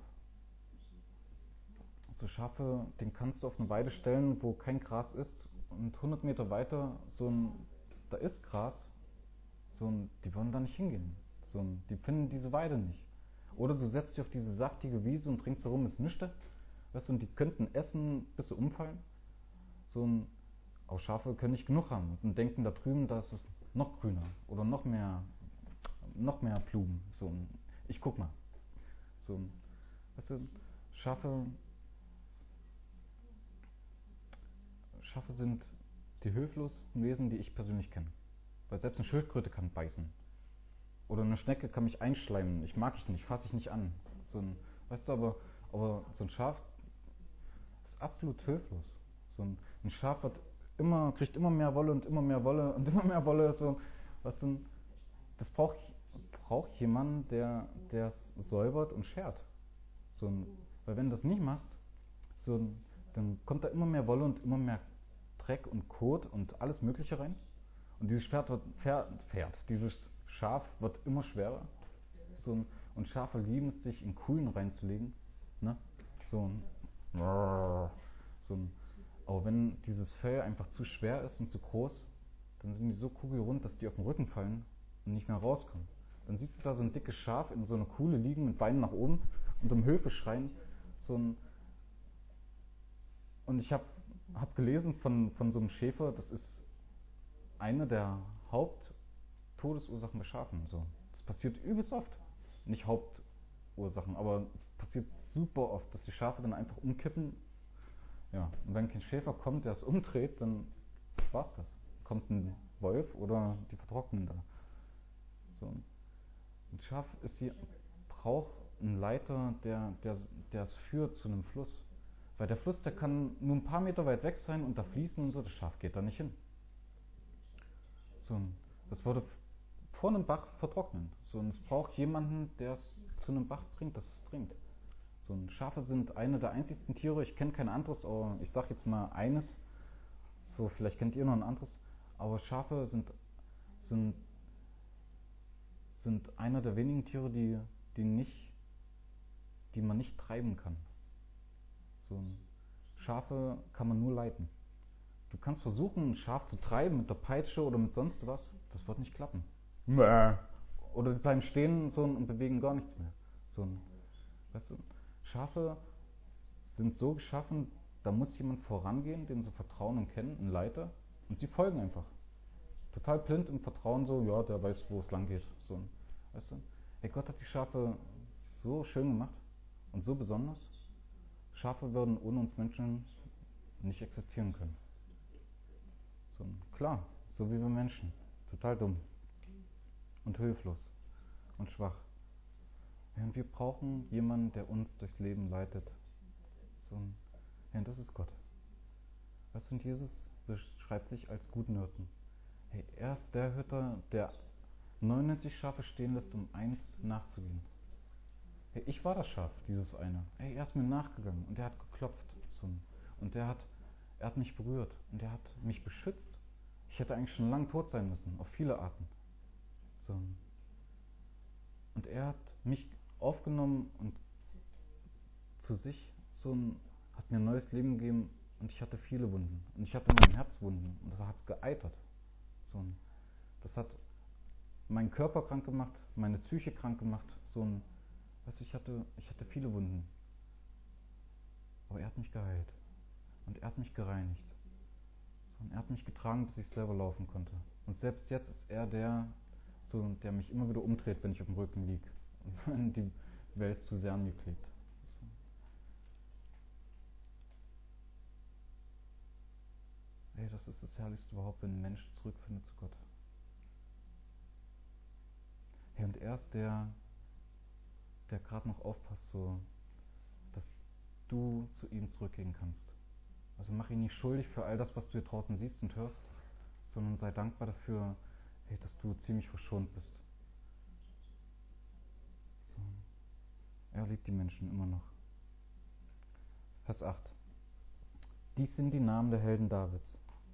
So Schafe, den kannst du auf eine Weide stellen, wo kein Gras ist und 100 Meter weiter da ist Gras, die wollen da nicht hingehen. Die finden diese Weide nicht. Oder du setzt dich auf diese saftige Wiese und ringsherum ist nichts. Weißt du, und die könnten essen, bis sie umfallen. So ein, auch Schafe können nicht genug haben und denken da drüben, da ist es noch grüner oder noch mehr Blumen. Ich guck mal. So, weißt du, Schafe, Schafe sind die höflosesten Wesen, die ich persönlich kenne. Weil selbst eine Schildkröte kann beißen. Oder eine Schnecke kann mich einschleimen. Mag ich nicht, fasse ich nicht an. Weißt du, aber so ein Schaf ist absolut hilflos. Ein Schaf kriegt immer mehr Wolle und immer mehr Wolle und immer mehr Wolle. Was das braucht jemanden, der es säubert und schert. Weil wenn du das nicht machst, so dann kommt da immer mehr Wolle und immer mehr Dreck und Kot und alles Mögliche rein. Und dieses dieses Schaf wird immer schwerer. Und Schafe lieben es, sich in Kuhlen reinzulegen. Ne? So ein, so ein, aber wenn dieses Fell einfach zu schwer ist und zu groß, dann sind die so kugelrund, dass die auf den Rücken fallen und nicht mehr rauskommen. Dann siehst du da so ein dickes Schaf in so einer Kuhle liegen mit Beinen nach oben und um Hilfe schreien. So ein, und ich hab gelesen von so einem Schäfer, das ist eine der Haupttodesursachen bei Schafen. Das passiert übelst oft. Nicht Hauptursachen, aber passiert super oft, dass die Schafe dann einfach umkippen. Ja, und wenn kein Schäfer kommt, der es umdreht, dann war's das. Kommt ein Wolf oder die vertrocknen da. So. Ein Schaf braucht einen Leiter, der es führt zu einem Fluss. Weil der Fluss, der kann nur ein paar Meter weit weg sein und da fließen und so, das Schaf geht da nicht hin. Das würde vor einem Bach vertrocknen. Und es braucht jemanden, der es zu einem Bach bringt, dass es trinkt. Schafe sind eine der einzigsten Tiere, ich kenne kein anderes, aber ich sage jetzt mal eines, vielleicht kennt ihr noch ein anderes, aber Schafe sind, sind einer der wenigen Tiere, die man nicht treiben kann. Schafe kann man nur leiten. Du kannst versuchen, ein Schaf zu treiben mit der Peitsche oder mit sonst was, das wird nicht klappen. Mäh. Oder die bleiben stehen und bewegen gar nichts mehr. Weißt du, Schafe sind so geschaffen, da muss jemand vorangehen, dem sie vertrauen und kennen, ein Leiter, und sie folgen einfach. total blind im Vertrauen so, ja, der weiß, wo es lang geht. So, weißt du? Hey, Gott hat die Schafe so schön gemacht und so besonders. Schafe würden ohne uns Menschen nicht existieren können. So, klar, so wie wir Menschen. Total dumm und hilflos und schwach. Ja, und wir brauchen jemanden, der uns durchs Leben leitet. So, ja, und das ist Gott. Weißt du, und Jesus beschreibt sich als guten Hirten. Hey, er ist der Hirte, der 99 Schafe stehen lässt, um eins nachzugehen. Hey, ich war das Schaf, dieses eine. Hey, er ist mir nachgegangen und er hat geklopft. So, und er hat mich berührt und er hat mich beschützt. Ich hätte eigentlich schon lange tot sein müssen, auf viele Arten. So, und er hat mich aufgenommen und zu sich hat mir ein neues Leben gegeben und ich hatte viele Wunden. Und ich hatte mein Herz Wunden und das hat geeitert. So, das hat meinen Körper krank gemacht, meine Psyche krank gemacht. Weißt du, ich hatte viele Wunden. Aber er hat mich geheilt. Und er hat mich gereinigt. So, und er hat mich getragen, bis ich selber laufen konnte. Und selbst jetzt ist er der mich immer wieder umdreht, wenn ich auf dem Rücken liege. Und wenn die Welt zu sehr an mir klebt. So. Hey, das ist das Herrlichste überhaupt, wenn ein Mensch zurückfindet zu Gott. Hey, und er ist der gerade noch aufpasst, so, dass du zu ihm zurückgehen kannst. Also mach ihn nicht schuldig für all das, was du hier draußen siehst und hörst, sondern sei dankbar dafür, hey, dass du ziemlich verschont bist. So. Er liebt die Menschen immer noch. Vers 8. Dies sind die Namen der Helden Davids.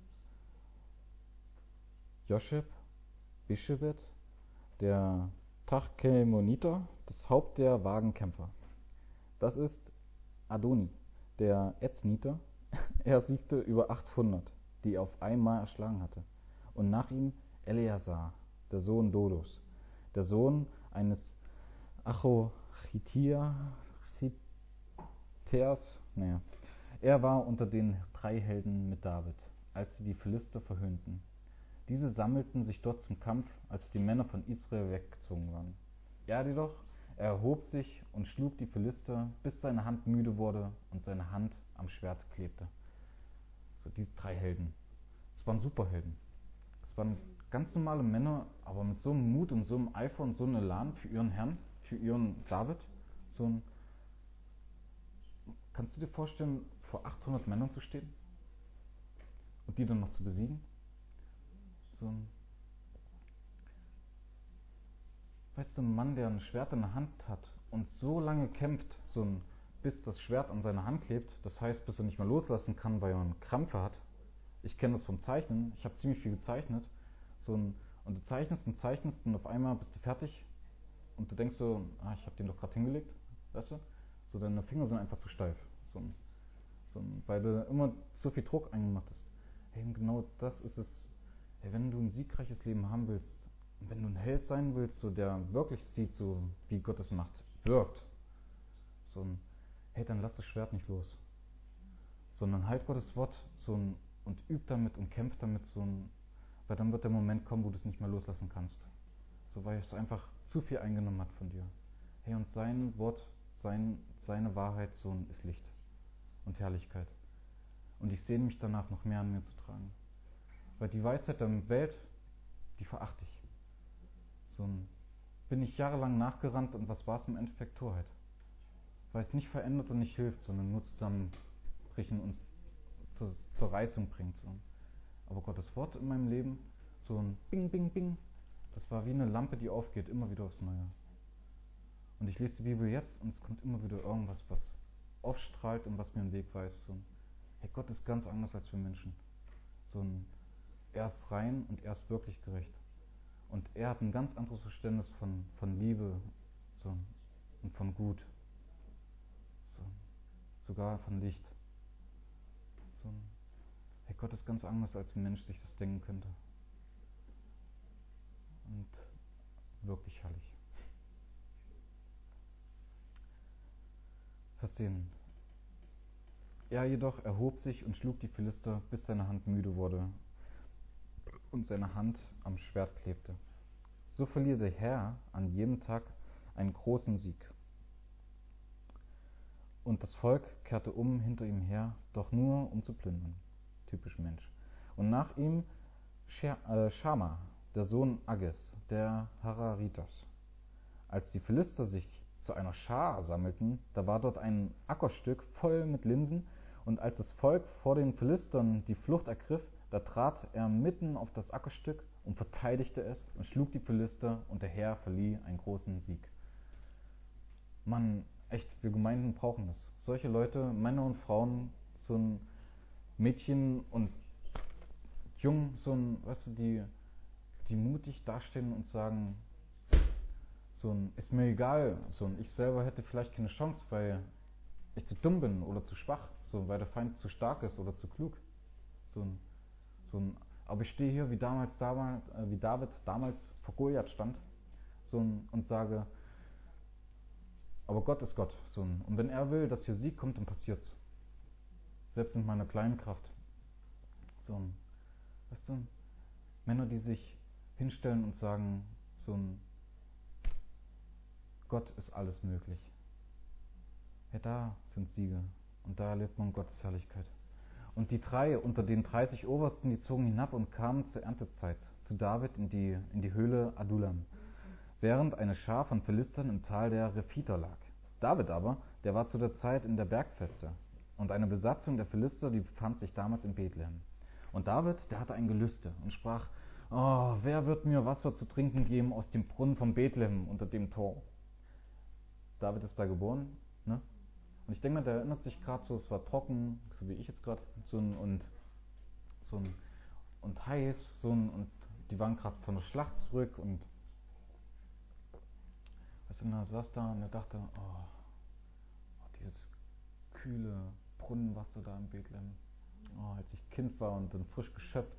Joscheb, Bischebet, der Tachkemoniter, das Haupt der Wagenkämpfer. Das ist Adoni, der Etzniter. Er siegte über 800, die er auf einmal erschlagen hatte. Und nach ihm Eleazar, der Sohn Dodos, der Sohn eines Achochitias. Naja. Er war unter den 3 Helden mit David, als sie die Philister verhöhnten. Diese sammelten sich dort zum Kampf, als die Männer von Israel weggezogen waren. Er jedoch erhob sich und schlug die Philister, bis seine Hand müde wurde und seine Hand am Schwert klebte. So, diese 3 Helden. Es waren Superhelden. Es waren ganz normale Männer, aber mit so einem Mut und so einem Eifer und so einem Elan für ihren Herrn, für ihren David. So ein, kannst du dir vorstellen, vor 800 Männern zu stehen und die dann noch zu besiegen? So ein, weißt du, ein Mann, der ein Schwert in der Hand hat und so lange kämpft, bis das Schwert an seiner Hand klebt, das heißt, bis er nicht mehr loslassen kann, weil er einen Krampfe hat. Ich kenne das vom Zeichnen, ich habe ziemlich viel gezeichnet. Und du zeichnest und auf einmal bist du fertig und du denkst so, ich habe den doch gerade hingelegt, weißt du? So, deine Finger sind einfach zu steif. Weil du immer so viel Druck eingemacht hast. Hey, und genau das ist es. Hey, wenn du ein siegreiches Leben haben willst, und wenn du ein Held sein willst, der wirklich sieht, so wie Gott es macht, wirkt, hey, dann lass das Schwert nicht los. Sondern halt Gottes Wort und üb damit und kämpf damit, weil dann wird der Moment kommen, wo du es nicht mehr loslassen kannst. So, weil es einfach zu viel eingenommen hat von dir. Hey, und sein Wort, seine Wahrheit, ist Licht und Herrlichkeit. Und ich sehne mich danach, noch mehr an mir zu tragen. Weil die Weisheit der Welt, die verachte ich. Bin ich jahrelang nachgerannt und was war es im Endeffekt? Torheit. Weil es nicht verändert und nicht hilft, sondern nur zusammenbrechen und zur Reißung bringt. Aber Gottes Wort in meinem Leben, so ein Bing, Bing, Bing, das war wie eine Lampe, die aufgeht, immer wieder aufs Neue. Und ich lese die Bibel jetzt und es kommt immer wieder irgendwas, was aufstrahlt und was mir einen Weg weist. Hey, Gott ist ganz anders als wir Menschen. Er ist rein und er ist wirklich gerecht. Und er hat ein ganz anderes Verständnis von Liebe und von Gut. So, sogar von Licht. So, hey, Gott ist ganz anders, als ein Mensch sich das denken könnte. Und wirklich herrlich. Vers 10. Er jedoch erhob sich und schlug die Philister, bis seine Hand müde wurde und seine Hand am Schwert klebte. So verlieh der Herr an jedem Tag einen großen Sieg. Und das Volk kehrte hinter ihm her, doch nur um zu plündern. Typisch Mensch. Und nach ihm Schamma, der Sohn Agges, der Hararitas. Als die Philister sich zu einer Schar sammelten, da war dort ein Ackerstück voll mit Linsen, und als das Volk vor den Philistern die Flucht ergriff, da trat er mitten auf das Ackerstück und verteidigte es und schlug die Philister, und der Herr verlieh einen großen Sieg. Mann, echt, wir Gemeinden brauchen das. Solche Leute, Männer und Frauen, so ein Mädchen und Jungen, so ein, weißt du, die mutig dastehen und sagen, so ein, ist mir egal, so ein, ich selber hätte vielleicht keine Chance, weil ich zu dumm bin oder zu schwach, so, weil der Feind zu stark ist oder zu klug. So ein, aber ich stehe hier wie David damals vor Goliath stand, so ein, und sage, aber Gott ist Gott, so ein, und wenn er will, dass hier Sieg kommt, dann passiert's. Selbst mit meiner kleinen Kraft. So ein, weißt du, Männer, die sich hinstellen und sagen, so ein, Gott ist alles möglich. Ja, da sind Siege und da erlebt man Gottes Herrlichkeit. Und die 3 unter den 30 Obersten, die zogen hinab und kamen zur Erntezeit zu David in die Höhle Adullam, während eine Schar von Philistern im Tal der Rephiter lag. David aber, der war zu der Zeit in der Bergfeste, und eine Besatzung der Philister, die befand sich damals in Bethlehem. Und David, der hatte ein Gelüste und sprach, oh, wer wird mir Wasser zu trinken geben aus dem Brunnen von Bethlehem unter dem Tor? David ist da geboren, ne? Und ich denke mal, der erinnert sich gerade so, es war trocken, so wie ich jetzt gerade, und heiß, und die waren gerade von der Schlacht zurück, und weißt du, er saß da und er dachte, dieses kühle Brunnenwasser da in Bethlehem, als ich Kind war und dann frisch geschöpft,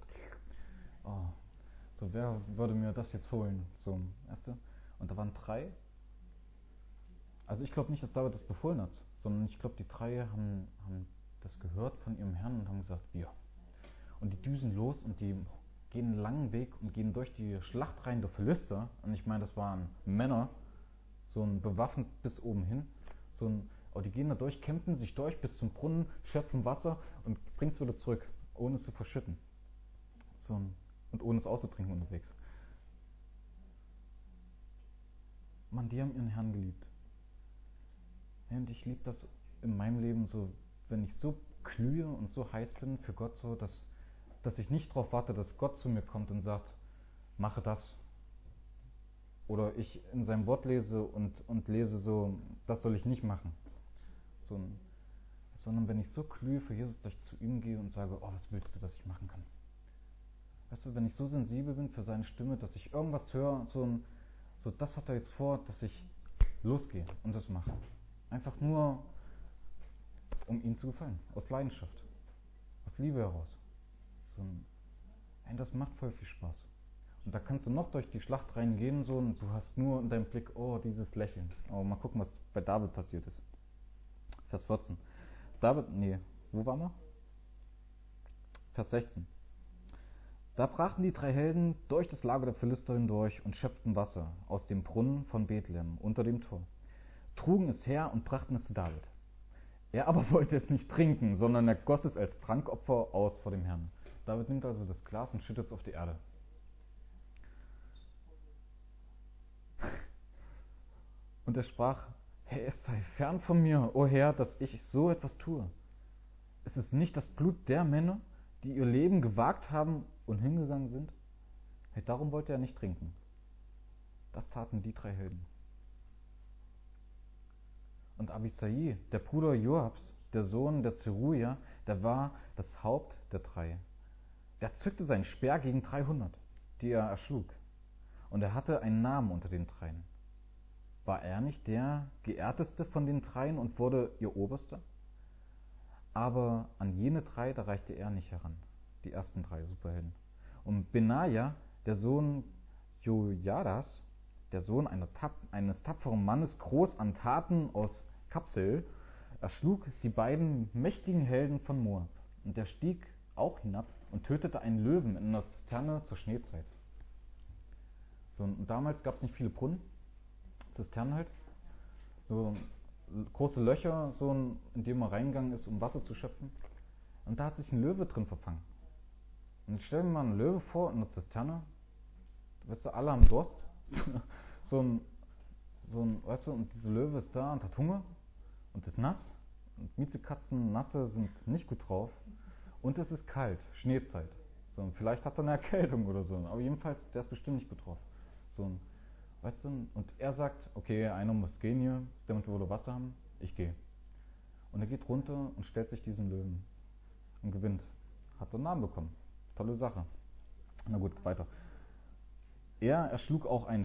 so, wer würde mir das jetzt holen, so, weißt du? Und da waren 3. Also ich glaube nicht, dass David das befohlen hat, sondern ich glaube, die 3 haben das gehört von ihrem Herrn und haben gesagt, wir. Und die düsen los und die gehen einen langen Weg und gehen durch die Schlachtreihen der Philister. Und ich meine, das waren Männer, so ein bewaffnet bis oben hin. Aber die gehen da durch, kämpfen sich durch bis zum Brunnen, schöpfen Wasser und bringen es wieder zurück, ohne es zu verschütten. Und ohne es auszutrinken unterwegs. Mann, die haben ihren Herrn geliebt. Ja, und ich liebe das in meinem Leben so, wenn ich so glühe und so heiß bin für Gott, so, dass ich nicht darauf warte, dass Gott zu mir kommt und sagt, mache das. Oder ich in seinem Wort lese und lese so, das soll ich nicht machen. Sondern wenn ich so glühe für Jesus, dass ich zu ihm gehe und sage, oh, was willst du, dass ich machen kann? Weißt du, wenn ich so sensibel bin für seine Stimme, dass ich irgendwas höre, so das hat er jetzt vor, dass ich losgehe und das mache. Einfach nur, um ihm zu gefallen. Aus Leidenschaft. Aus Liebe heraus. Das macht voll viel Spaß. Und da kannst du noch durch die Schlacht reingehen, so, und du hast nur in deinem Blick, oh, dieses Lächeln. Oh, mal gucken, was bei David passiert ist. Vers 14. Wo waren wir? Vers 16. Da brachten die 3 Helden durch das Lager der Philister hindurch und schöpften Wasser aus dem Brunnen von Bethlehem unter dem Tor, trugen es her und brachten es zu David. Er aber wollte es nicht trinken, sondern er goss es als Trankopfer aus vor dem Herrn. David nimmt also das Glas und schüttet es auf die Erde. Und er sprach, Herr, es sei fern von mir, o Herr, dass ich so etwas tue. Ist es nicht das Blut der Männer, die ihr Leben gewagt haben und hingegangen sind? Hey, darum wollte er nicht trinken. Das taten die 3 Helden. Und Abisai, der Bruder Joabs, der Sohn der Zeruja, der war das Haupt der 3. Der zückte seinen Speer gegen 300, die er erschlug. Und er hatte einen Namen unter den 3. War er nicht der geehrteste von den 3 und wurde ihr Oberster? Aber an jene 3, da reichte er nicht heran. Die ersten 3 Superhelden. Und Benaja, der Sohn Jojadas, der Sohn eines tapferen Mannes, groß an Taten aus Kapsel, erschlug die beiden mächtigen Helden von Moab. Und er stieg auch hinab und tötete einen Löwen in einer Zisterne zur Schneezeit. So, und damals gab es nicht viele Brunnen, Zisternen halt, so große Löcher, so, in die man reingegangen ist, um Wasser zu schöpfen. Und da hat sich ein Löwe drin verfangen. Und jetzt stell dir mal einen Löwe vor in einer Zisterne, weißt du, alle haben Durst, weißt du, und dieser Löwe ist da und hat Hunger und ist nass. Und Miezekatzen, Nasse sind nicht gut drauf. Und es ist kalt, Schneezeit. So, vielleicht hat er eine Erkältung oder so. Aber jedenfalls, der ist bestimmt nicht gut drauf. So, weißt du, und er sagt, okay, einer muss gehen hier, damit wir wieder Wasser haben. Ich gehe. Und er geht runter und stellt sich diesen Löwen. Und gewinnt. Hat einen Namen bekommen. Tolle Sache. Na gut, weiter. Er erschlug auch einen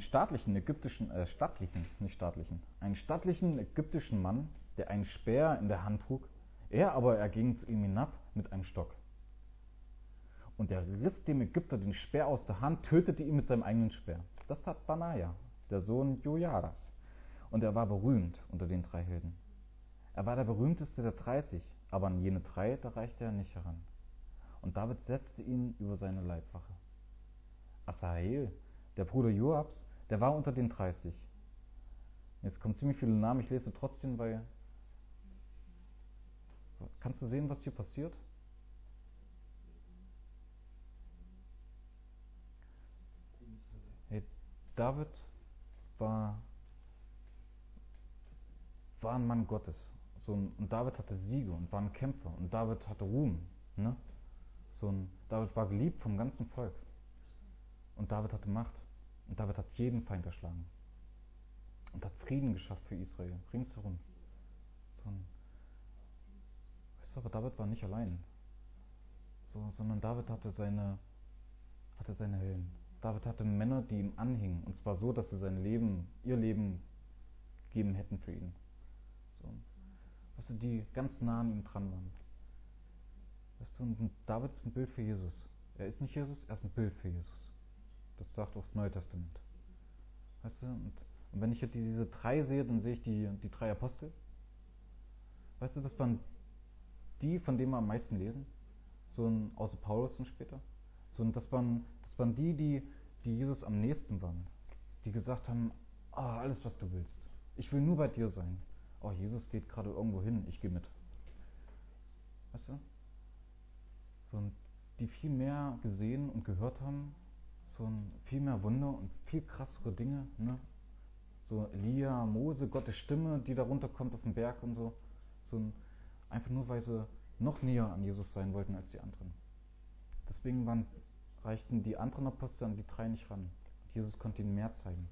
einen stattlichen ägyptischen Mann, der einen Speer in der Hand trug. Er ging zu ihm hinab mit einem Stock. Und er riss dem Ägypter den Speer aus der Hand, tötete ihn mit seinem eigenen Speer. Das tat Benaja, der Sohn Jojadas. Und er war berühmt unter den 3 Helden. Er war der berühmteste der 30, aber an jene 3, da reichte er nicht heran. Und David setzte ihn über seine Leibwache. Asael, der Bruder Joabs, der war unter den 30. Jetzt kommen ziemlich viele Namen, ich lese trotzdem, weil... Kannst du sehen, was hier passiert? Hey, David war ein Mann Gottes. So, und David hatte Siege und war ein Kämpfer. Und David hatte Ruhm. Ne? David war geliebt vom ganzen Volk. Und David hatte Macht. Und David hat jeden Feind erschlagen. Und hat Frieden geschafft für Israel. Ringsherum. Weißt du, aber David war nicht allein. Sondern David hatte seine Helden. David hatte Männer, die ihm anhingen. Und zwar so, dass sie ihr Leben gegeben hätten für ihn. So. Weißt du, die ganz nah an ihm dran waren. Weißt du, und David ist ein Bild für Jesus. Er ist nicht Jesus, er ist ein Bild für Jesus. Das sagt auch das Neue Testament. Weißt du, und wenn ich jetzt diese 3 sehe, dann sehe ich die 3 Apostel. Weißt du, das waren die, von denen wir am meisten lesen. Außer Paulus und später. Das waren die Jesus am nächsten waren. Die gesagt haben, alles was du willst. Ich will nur bei dir sein. Oh, Jesus geht gerade irgendwo hin, ich gehe mit. Weißt du? Die viel mehr gesehen und gehört haben, viel mehr Wunder und viel krassere Dinge, ne? So Elia, Mose, Gottes Stimme, die da runterkommt auf den Berg und so. Einfach nur, weil sie noch näher an Jesus sein wollten als die anderen. Deswegen reichten die anderen Apostel an die 3 nicht ran. Und Jesus konnte ihnen mehr zeigen.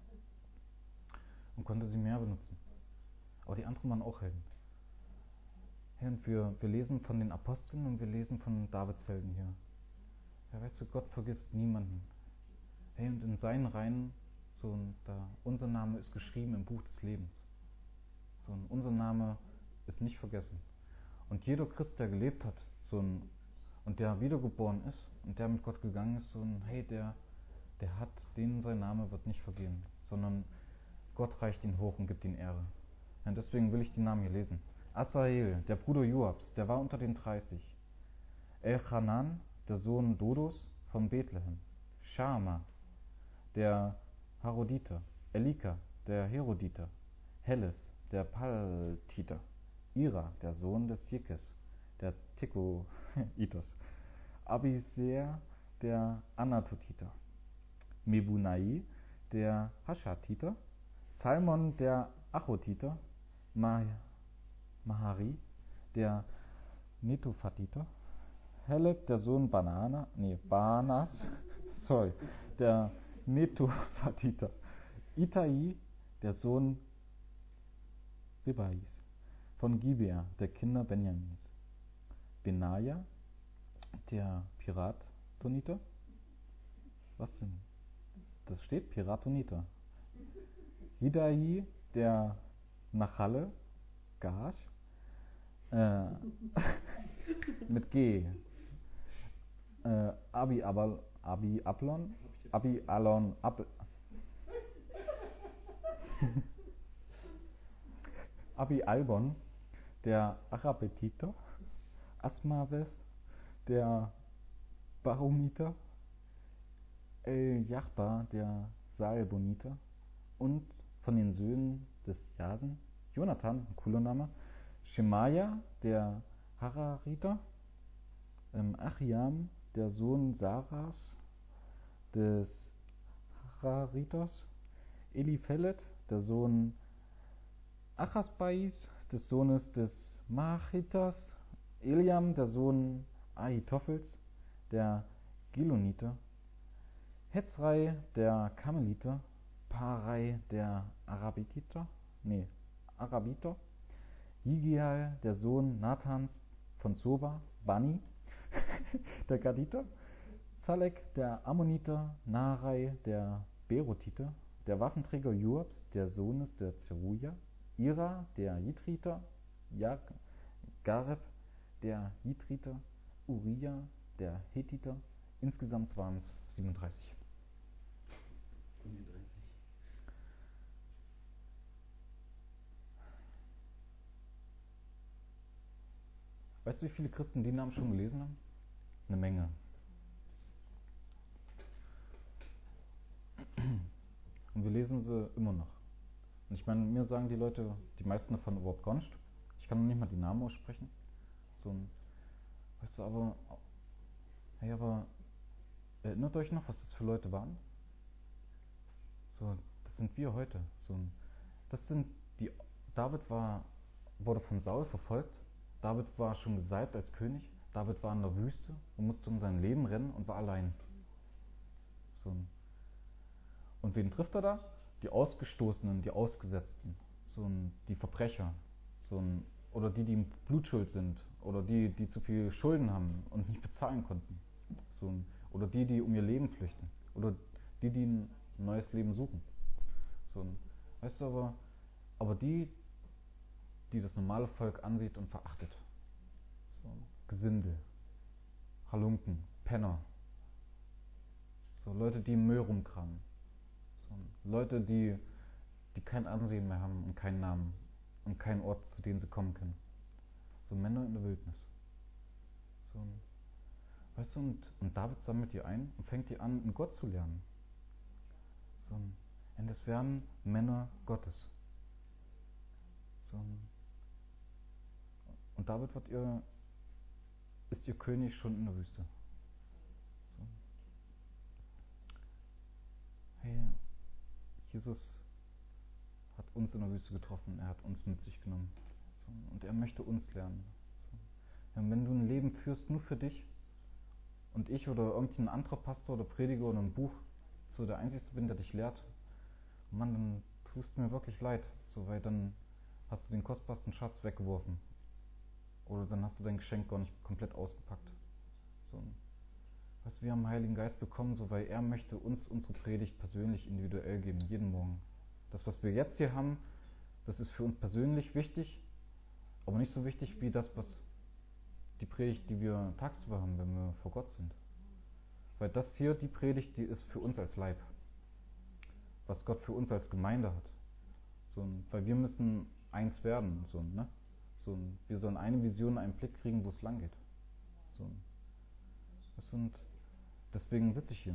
Und konnte sie mehr benutzen. Aber die anderen waren auch Helden. Hey, und wir lesen von den Aposteln und wir lesen von Davids Helden hier. Ja, weißt du, Gott vergisst niemanden. Hey, und in seinen Reihen, unser Name ist geschrieben im Buch des Lebens. Und unser Name ist nicht vergessen. Und jeder Christ, der gelebt hat, und der wiedergeboren ist und der mit Gott gegangen ist, hey, denen sein Name wird nicht vergehen, sondern Gott reicht ihn hoch und gibt ihm Ehre. Ja, deswegen will ich die Namen hier lesen. Asael, der Bruder Joabs, der war unter den 30. Elchanan, der Sohn Dodos von Bethlehem. Schama, der Haroditer. Elika, der Heroditer. Heles, der Paltiter. Ira, der Sohn des Jekes, der Tekoitos. Abiser, der Anatotiter. Mebunai, der Haschatiter. Salmon, der Achotiter. Mahari, der Netophatiter. Heleb, der Sohn Banas, der Netophatiter. Itai, der Sohn Ribais, von Gibea, der Kinder Benjamins. Benaja, der Piratoniter. Was denn? Das steht Piratoniter. Hidai, der Nachalle, Gash, mit G. Abi Alon, Abi Albon, der Arabetiter. Asmaves, der Baromiter, El-Jachba, der Saalboniter, und von den Söhnen des Jasen, Jonathan, ein cooler Name, Schemaja, der Harariter, Achiam, der Sohn Saras, des Harariters, Eliphelet, der Sohn Achasbais, des Sohnes des Maachiters, Eliam, der Sohn Ahitophels, der Giloniter, Hetzrai, der Kameliter, Parai, der Arabiter, Jigiel, der Sohn Nathans von Soba, Bani, der Gaditer, Zalek, der Ammoniter, Narai, der Berotiter, der Waffenträger Joabs, der Sohnes der Zeruja, Ira, der Jitriter, Gareb, der Jitriter, Uriah, der Hethiter. Insgesamt waren es 37. Weißt du, wie viele Christen die Namen schon gelesen haben? Eine Menge. Und wir lesen sie immer noch. Und ich meine, mir sagen die Leute, die meisten davon überhaupt gar nicht. Ich kann noch nicht mal die Namen aussprechen. So ein, weißt du, aber, hey, aber erinnert euch noch, was das für Leute waren? So, das sind wir heute. So ein, das sind die, David wurde von Saul verfolgt. David war schon gesalbt als König. David war in der Wüste und musste um sein Leben rennen und war allein. So ein, und wen trifft er da? Die Ausgestoßenen, die Ausgesetzten, so die Verbrecher, oder die in Blutschuld sind, oder die zu viel Schulden haben und nicht bezahlen konnten, oder die um ihr Leben flüchten, oder die ein neues Leben suchen. Weißt du, aber die das normale Volk ansieht und verachtet. Gesindel, Halunken, Penner, Leute, die im Müll rumkramen, Leute, die kein Ansehen mehr haben und keinen Namen und keinen Ort, zu dem sie kommen können. Männer in der Wildnis. So, weißt du, und David sammelt die ein und fängt die an, in Gott zu lernen. Und es werden Männer Gottes. Und David ist ihr König schon in der Wüste. Hey, Jesus hat uns in der Wüste getroffen, er hat uns mit sich genommen. Und er möchte uns lernen. Ja, wenn du ein Leben führst nur für dich und ich oder irgendein anderer Pastor oder Prediger oder ein Buch der Einzige bin, der dich lehrt, Mann, dann tust du mir wirklich leid, weil dann hast du den kostbarsten Schatz weggeworfen. Oder dann hast du dein Geschenk gar nicht komplett ausgepackt. Weißt du, wir haben den Heiligen Geist bekommen, weil er möchte uns unsere Predigt persönlich individuell geben, jeden Morgen. Das, was wir jetzt hier haben, das ist für uns persönlich wichtig, aber nicht so wichtig wie die Predigt, die wir tagsüber haben, wenn wir vor Gott sind. Weil das hier, die Predigt, die ist für uns als Leib. Was Gott für uns als Gemeinde hat. Weil wir müssen eins werden. Wir sollen eine Vision, einen Blick kriegen, wo es lang geht. Und deswegen sitze ich hier.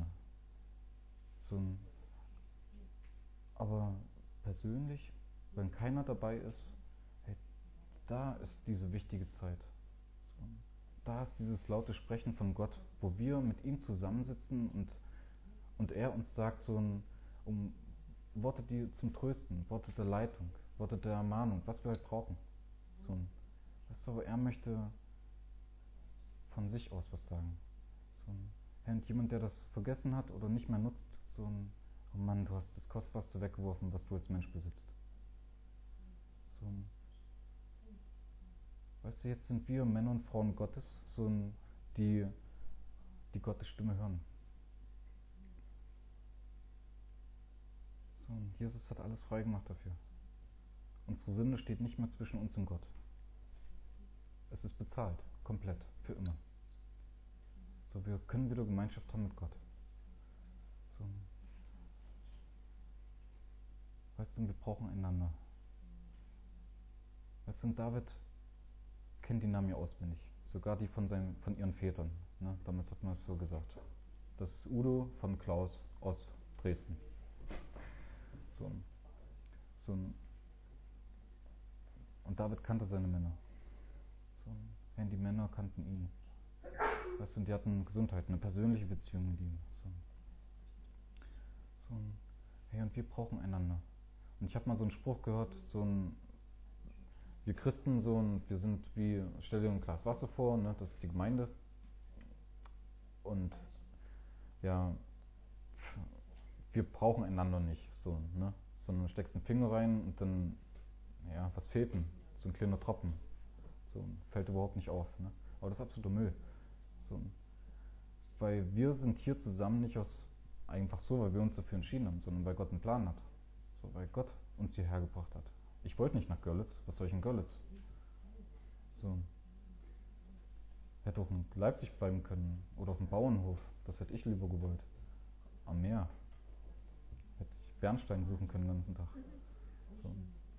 Aber persönlich, wenn keiner dabei ist, hey, da ist diese wichtige Zeit. Da ist dieses laute Sprechen von Gott, wo wir mit ihm zusammensitzen und er uns sagt, um Worte zum Trösten, Worte der Leitung, Worte der Ermahnung, was wir halt brauchen. Weißt du, er möchte von sich aus was sagen. Und jemand, der das vergessen hat oder nicht mehr nutzt, oh Mann, du hast das Kostbarste weggeworfen, was du als Mensch besitzt. Weißt du, jetzt sind wir Männer und Frauen Gottes, die Gottes Stimme hören. Und Jesus hat alles freigemacht dafür. Unsere Sünde steht nicht mehr zwischen uns und Gott. Es ist bezahlt, komplett, für immer. Wir können wieder Gemeinschaft haben mit Gott. Weißt du, wir brauchen einander. Weißt du, und David kennt die Namen ja auswendig. sogar die von ihren Vätern. Ne? Damals hat man es so gesagt. Das ist Udo von Klaus aus Dresden. So, so, und David kannte seine Männer. So, und die Männer kannten ihn. Weißt du, und die hatten Gesundheit, eine persönliche Beziehung mit ihm. So, hey, und wir brauchen einander. Und ich habe mal so einen Spruch gehört, wir Christen, wir sind wie, stell dir ein Glas Wasser vor, ne, das ist die Gemeinde. Und ja, wir brauchen einander nicht, ne? Sondern steckst einen Finger rein und dann, ja, was fehlt denn? So ein kleiner Tropfen. So, fällt überhaupt nicht auf, ne? Aber das ist absoluter Müll. So, weil wir sind hier zusammen nicht einfach so, weil wir uns dafür entschieden haben, sondern weil Gott einen Plan hat. So, weil Gott uns hierher gebracht hat. Ich wollte nicht nach Görlitz. Was soll ich in Görlitz? So, hätte auch in Leipzig bleiben können oder auf dem Bauernhof. Das hätte ich lieber gewollt. Am Meer. Hätte ich Bernstein suchen können den ganzen Tag. So.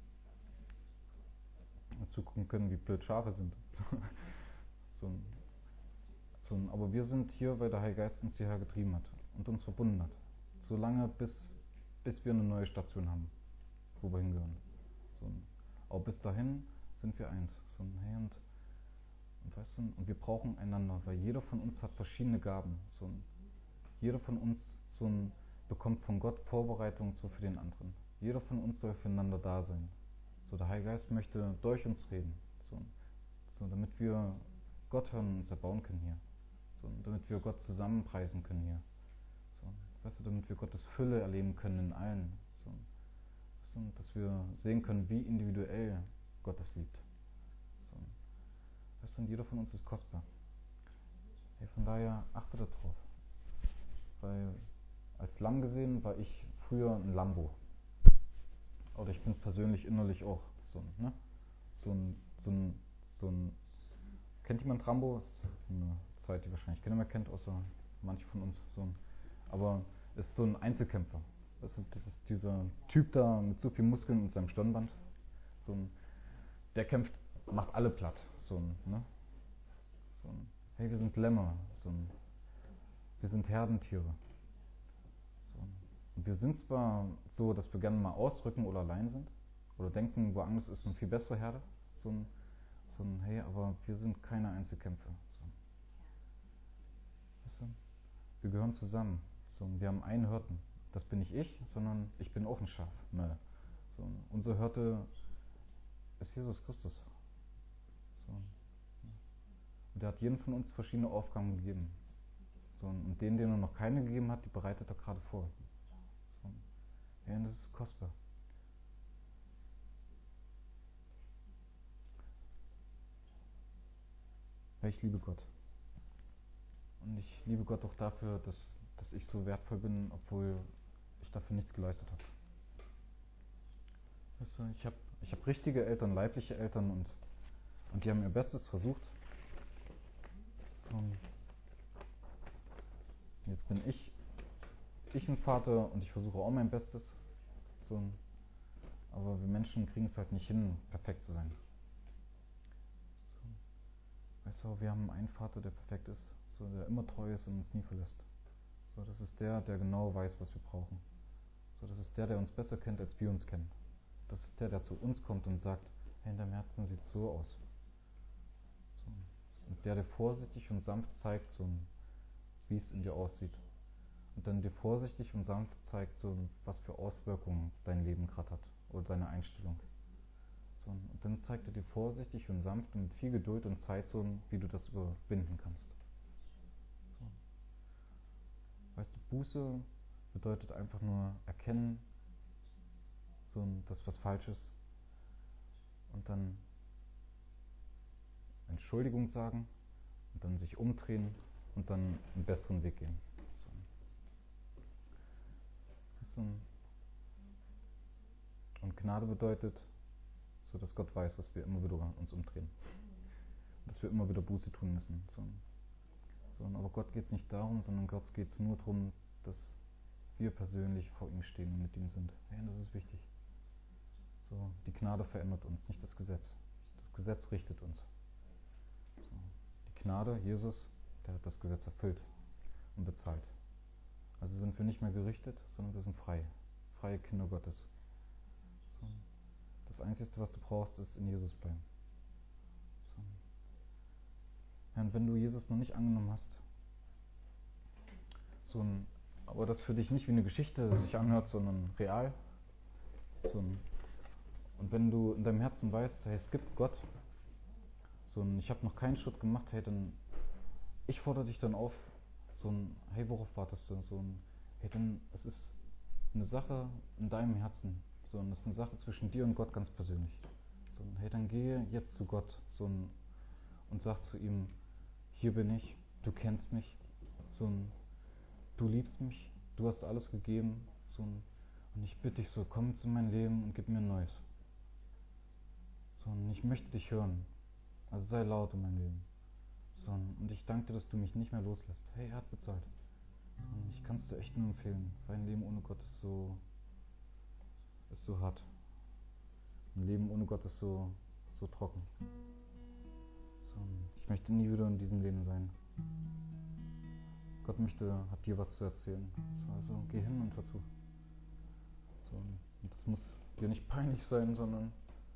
Und zugucken können, wie blöd Schafe sind. So. Aber wir sind hier, weil der Heilige Geist uns hierher getrieben hat und uns verbunden hat. Solange bis wir eine neue Station haben, wo wir hingehören. So. Aber bis dahin sind wir eins. So. Hey, und weißt du, und wir brauchen einander, weil jeder von uns hat verschiedene Gaben. So. Jeder von uns bekommt von Gott Vorbereitung für den anderen. Jeder von uns soll füreinander da sein. So, der Heilige Geist möchte durch uns reden. Damit wir Gott hören und uns erbauen können hier. So, damit wir Gott zusammenpreisen können hier. So, weißt du, damit wir Gottes Fülle erleben können in allen. So, weißt du, dass wir sehen können, wie individuell Gott es liebt. So, weißt du, und jeder von uns ist kostbar. Hey, von daher achte darauf. Weil als Lamm gesehen war ich früher ein Lambo. Oder ich bin es persönlich innerlich auch. Ne? So ein, so ein, so ein, kennt jemand Rambo? Das ist eine Zeit, die wahrscheinlich keiner mehr kennt, außer manche von uns. Aber ist so ein Einzelkämpfer. Das ist dieser Typ da mit so viel Muskeln und seinem Stirnband. Der kämpft, macht alle platt. Ne? Hey, wir sind Lämmer. Wir sind Herdentiere. Und wir sind zwar so, dass wir gerne mal ausrücken oder allein sind. Oder denken, woanders ist eine viel bessere Herde. Hey, aber wir sind keine Einzelkämpfer. Weißt du? Wir gehören zusammen. Wir haben einen Hirten. Das bin nicht ich, sondern ich bin auch ein Schaf. Ne? Unser Hirte ist Jesus Christus. Und er hat jedem von uns verschiedene Aufgaben gegeben. Und denen er noch keine gegeben hat, die bereitet er gerade vor. Ja, und das ist kostbar. Weil ich liebe Gott. Und ich liebe Gott auch dafür, dass ich so wertvoll bin, obwohl ich dafür nichts geleistet habe. Weißt du, ich hab richtige Eltern, leibliche Eltern und die haben ihr Bestes versucht. Jetzt bin ich ein Vater und ich versuche auch mein Bestes. Aber wir Menschen kriegen es halt nicht hin, perfekt zu sein. Weißt du, wir haben einen Vater, der perfekt ist, der immer treu ist und uns nie verlässt. Das ist der genau weiß, was wir brauchen. Das ist der uns besser kennt, als wir uns kennen. Das ist der zu uns kommt und sagt, hey, in deinem Herzen sieht es so aus. Und der vorsichtig und sanft zeigt, wie es in dir aussieht. Und dann dir vorsichtig und sanft zeigt, was für Auswirkungen dein Leben gerade hat oder deine Einstellung. Und dann zeigt er dir vorsichtig und sanft und mit viel Geduld und Zeit, wie du das überwinden kannst. Weißt du, Buße bedeutet einfach nur erkennen, dass was falsch ist und dann Entschuldigung sagen und dann sich umdrehen und dann einen besseren Weg gehen. Und Gnade bedeutet, dass Gott weiß, dass wir immer wieder uns umdrehen. Dass wir immer wieder Buße tun müssen. Aber Gott geht es nicht darum, sondern Gott geht es nur darum, dass wir persönlich vor ihm stehen und mit ihm sind. Ja, das ist wichtig. Die Gnade verändert uns, nicht das Gesetz. Das Gesetz richtet uns. Gnade, Jesus, der hat das Gesetz erfüllt und bezahlt. Also sind wir nicht mehr gerichtet, sondern wir sind frei. Freie Kinder Gottes. So. Das Einzige, was du brauchst, ist in Jesus bleiben. So. Ja, und wenn du Jesus noch nicht angenommen hast, aber das für dich nicht wie eine Geschichte sich anhört, sondern real. Und wenn du in deinem Herzen weißt, hey, es gibt Gott, ich habe noch keinen Schritt gemacht, hey, dann ich fordere dich dann auf, hey, worauf wartest du? Hey, dann, es ist eine Sache in deinem Herzen, es ist eine Sache zwischen dir und Gott ganz persönlich. Hey, dann gehe jetzt zu Gott, und sag zu ihm, hier bin ich, du kennst mich, du liebst mich, du hast alles gegeben, und ich bitte dich komm zu meinem Leben und gib mir ein neues. Und ich möchte dich hören, also sei laut in meinem Leben. Und ich danke dir, dass du mich nicht mehr loslässt. Hey, er hat bezahlt. Und ich kann es dir echt nur empfehlen, weil ein Leben ohne Gott ist so hart. Ein Leben ohne Gott ist so trocken. Ich möchte nie wieder in diesem Leben sein. Gott hat dir was zu erzählen. Also geh hin und hör zu. Und das muss dir nicht peinlich sein, sondern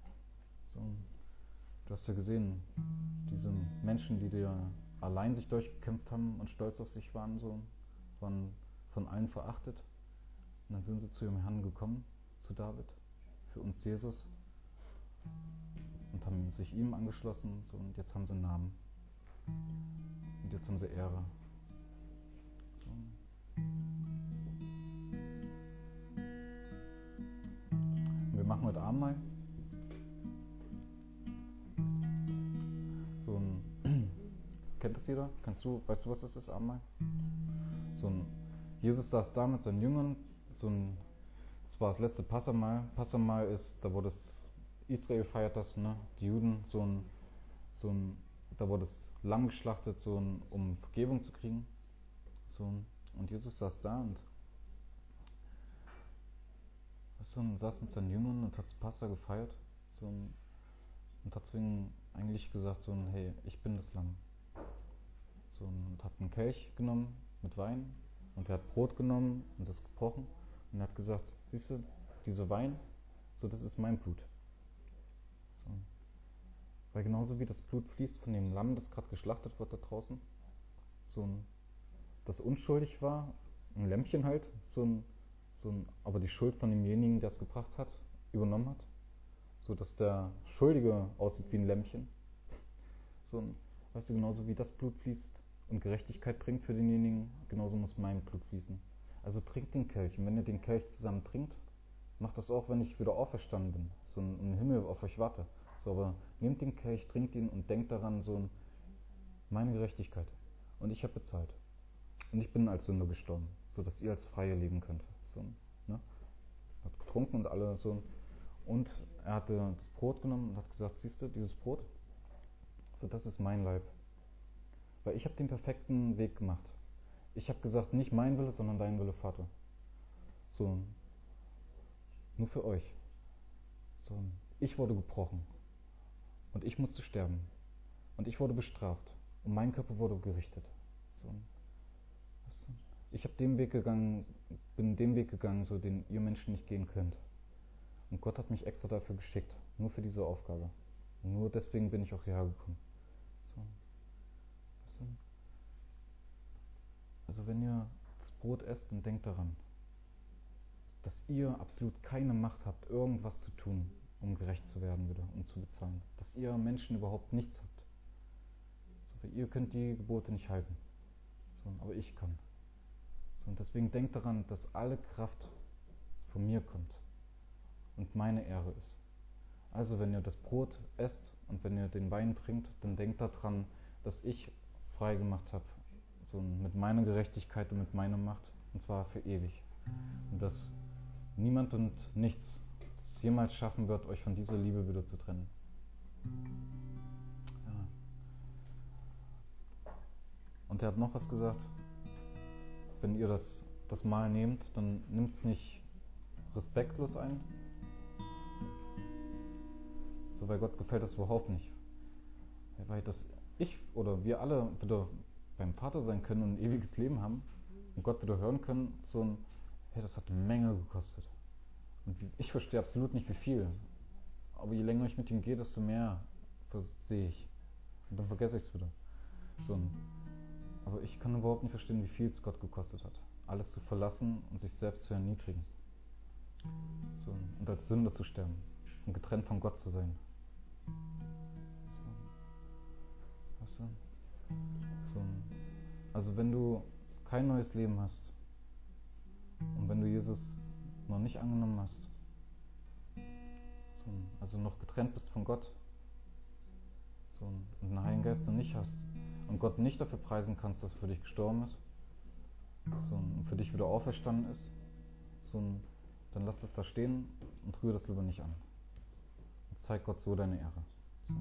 du hast ja gesehen, diese Menschen, die dir allein sich durchgekämpft haben und stolz auf sich waren, waren von allen verachtet. Und dann sind sie zu ihrem Herrn gekommen, zu David, für uns Jesus, und haben sich ihm angeschlossen, und jetzt haben sie einen Namen. Und jetzt haben sie Ehre. Und wir machen heute Abendmahl. Kennt das jeder? Weißt du, was das ist, Abendmahl? Jesus saß da mit seinen Jüngern, das war das letzte Passahmahl. Passahmahl ist, da wurde Israel feiert das, ne? Die Juden, da wurde das Lamm geschlachtet, um Vergebung zu kriegen. Und Jesus saß da und saß mit seinen Jüngern und hat das Passa gefeiert, und hat zu ihnen eigentlich gesagt, hey, ich bin das Lamm. Und hat einen Kelch genommen mit Wein, und er hat Brot genommen und das gebrochen und hat gesagt, siehst du, dieser Wein, das ist mein Blut. Weil genauso wie das Blut fließt von dem Lamm, das gerade geschlachtet wird da draußen, das unschuldig war, ein Lämmchen halt, aber die Schuld von demjenigen, der es gebracht hat, übernommen hat, dass der Schuldige aussieht wie ein Lämmchen. Weißt du, genauso wie das Blut fließt und Gerechtigkeit bringt für denjenigen, genauso muss mein Blut fließen. Also trinkt den Kelch, und wenn ihr den Kelch zusammen trinkt, macht das auch, wenn ich wieder auferstanden bin, im Himmel auf euch warte. Aber nehmt den Kelch, trinkt ihn und denkt daran, meine Gerechtigkeit. Und ich habe bezahlt. Und ich bin als Sünder gestorben, dass ihr als Freie leben könnt. Ne? Hat getrunken und alle . Und er hatte das Brot genommen und hat gesagt, siehst du, dieses Brot, das ist mein Leib. Weil ich habe den perfekten Weg gemacht. Ich habe gesagt, nicht mein Wille, sondern dein Wille, Vater. Nur für euch. Ich wurde gebrochen. Und ich musste sterben. Und ich wurde bestraft. Und mein Körper wurde gerichtet. Ich habe bin den Weg gegangen, den ihr Menschen nicht gehen könnt. Und Gott hat mich extra dafür geschickt. Nur für diese Aufgabe. Und nur deswegen bin ich auch hierher gekommen. Also wenn ihr das Brot esst, dann denkt daran, dass ihr absolut keine Macht habt, irgendwas zu tun, um gerecht zu werden wieder und zu bezahlen. Dass ihr Menschen überhaupt nichts habt. Weil ihr könnt die Gebote nicht halten. Aber ich kann. Und deswegen denkt daran, dass alle Kraft von mir kommt und meine Ehre ist. Also wenn ihr das Brot esst und wenn ihr den Wein trinkt, dann denkt daran, dass ich frei gemacht habe, mit meiner Gerechtigkeit und mit meiner Macht, und zwar für ewig. Und dass niemand und nichts es jemals schaffen wird, euch von dieser Liebe wieder zu trennen. Ja. Und er hat noch was gesagt, wenn ihr das Mahl nehmt, dann nimmt es nicht respektlos ein. Weil Gott gefällt das überhaupt nicht. Weil ich oder wir alle wieder beim Vater sein können und ein ewiges Leben haben und Gott wieder hören können, so ein, hey, das hat eine Menge gekostet. Und ich verstehe absolut nicht, wie viel. Aber je länger ich mit ihm gehe, desto mehr sehe ich. Und dann vergesse ich es wieder. So ein, aber ich kann überhaupt nicht verstehen, wie viel es Gott gekostet hat. Alles zu verlassen und sich selbst zu erniedrigen. So, und als Sünder zu sterben. Und getrennt von Gott zu sein. So, weißt du? So, also wenn du kein neues Leben hast und wenn du Jesus noch nicht angenommen hast, so, also noch getrennt bist von Gott, so, und den Heiligen Geist noch nicht hast und Gott nicht dafür preisen kannst, dass er für dich gestorben ist, so, und für dich wieder auferstanden ist, so, dann lass das da stehen und rühre das lieber nicht an. Und zeig Gott so deine Ehre. So,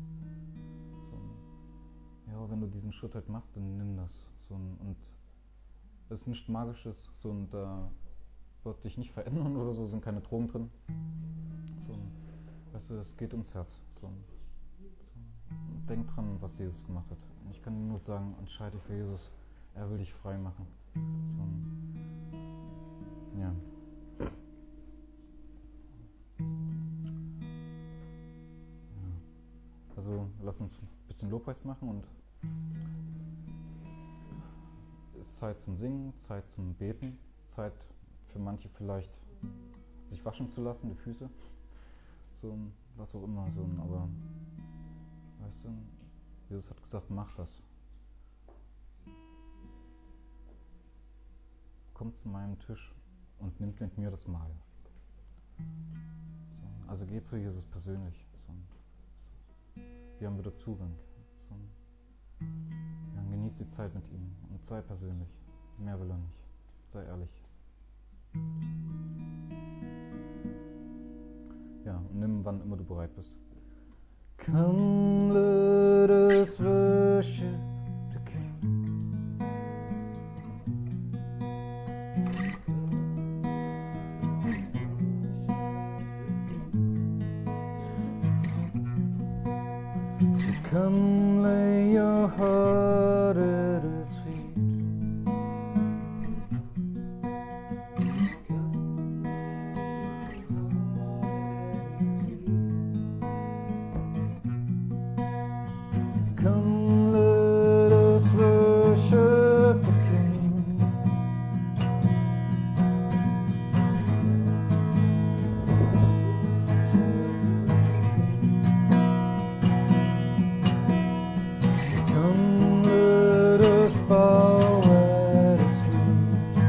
ja, wenn du diesen Schritt halt machst, dann nimm das. So, und es ist nichts Magisches, so, und da wird dich nicht verändern oder so, sind keine Drogen drin. So, weißt du, es geht ums Herz. So, denk dran, was Jesus gemacht hat. Und ich kann dir nur sagen, entscheide dich für Jesus. Er will dich frei machen. So, ja. Also lass uns ein bisschen Lobpreis machen und es ist Zeit zum Singen, Zeit zum Beten, Zeit für manche vielleicht sich waschen zu lassen, die Füße, so was auch immer, so, aber weißt du, Jesus hat gesagt, mach das. Komm zu meinem Tisch und nimm mit mir das Mahl. So, also geh zu Jesus persönlich. So, wir haben wieder Zugang. So, ja, genieß die Zeit mit ihm und sei persönlich. Mehr will er nicht. Sei ehrlich. Ja, und nimm, wann immer du bereit bist. Come, let us worship the King. So come, lay your heart at his feet. Come, let us worship the King. Come, let us bow at his feet.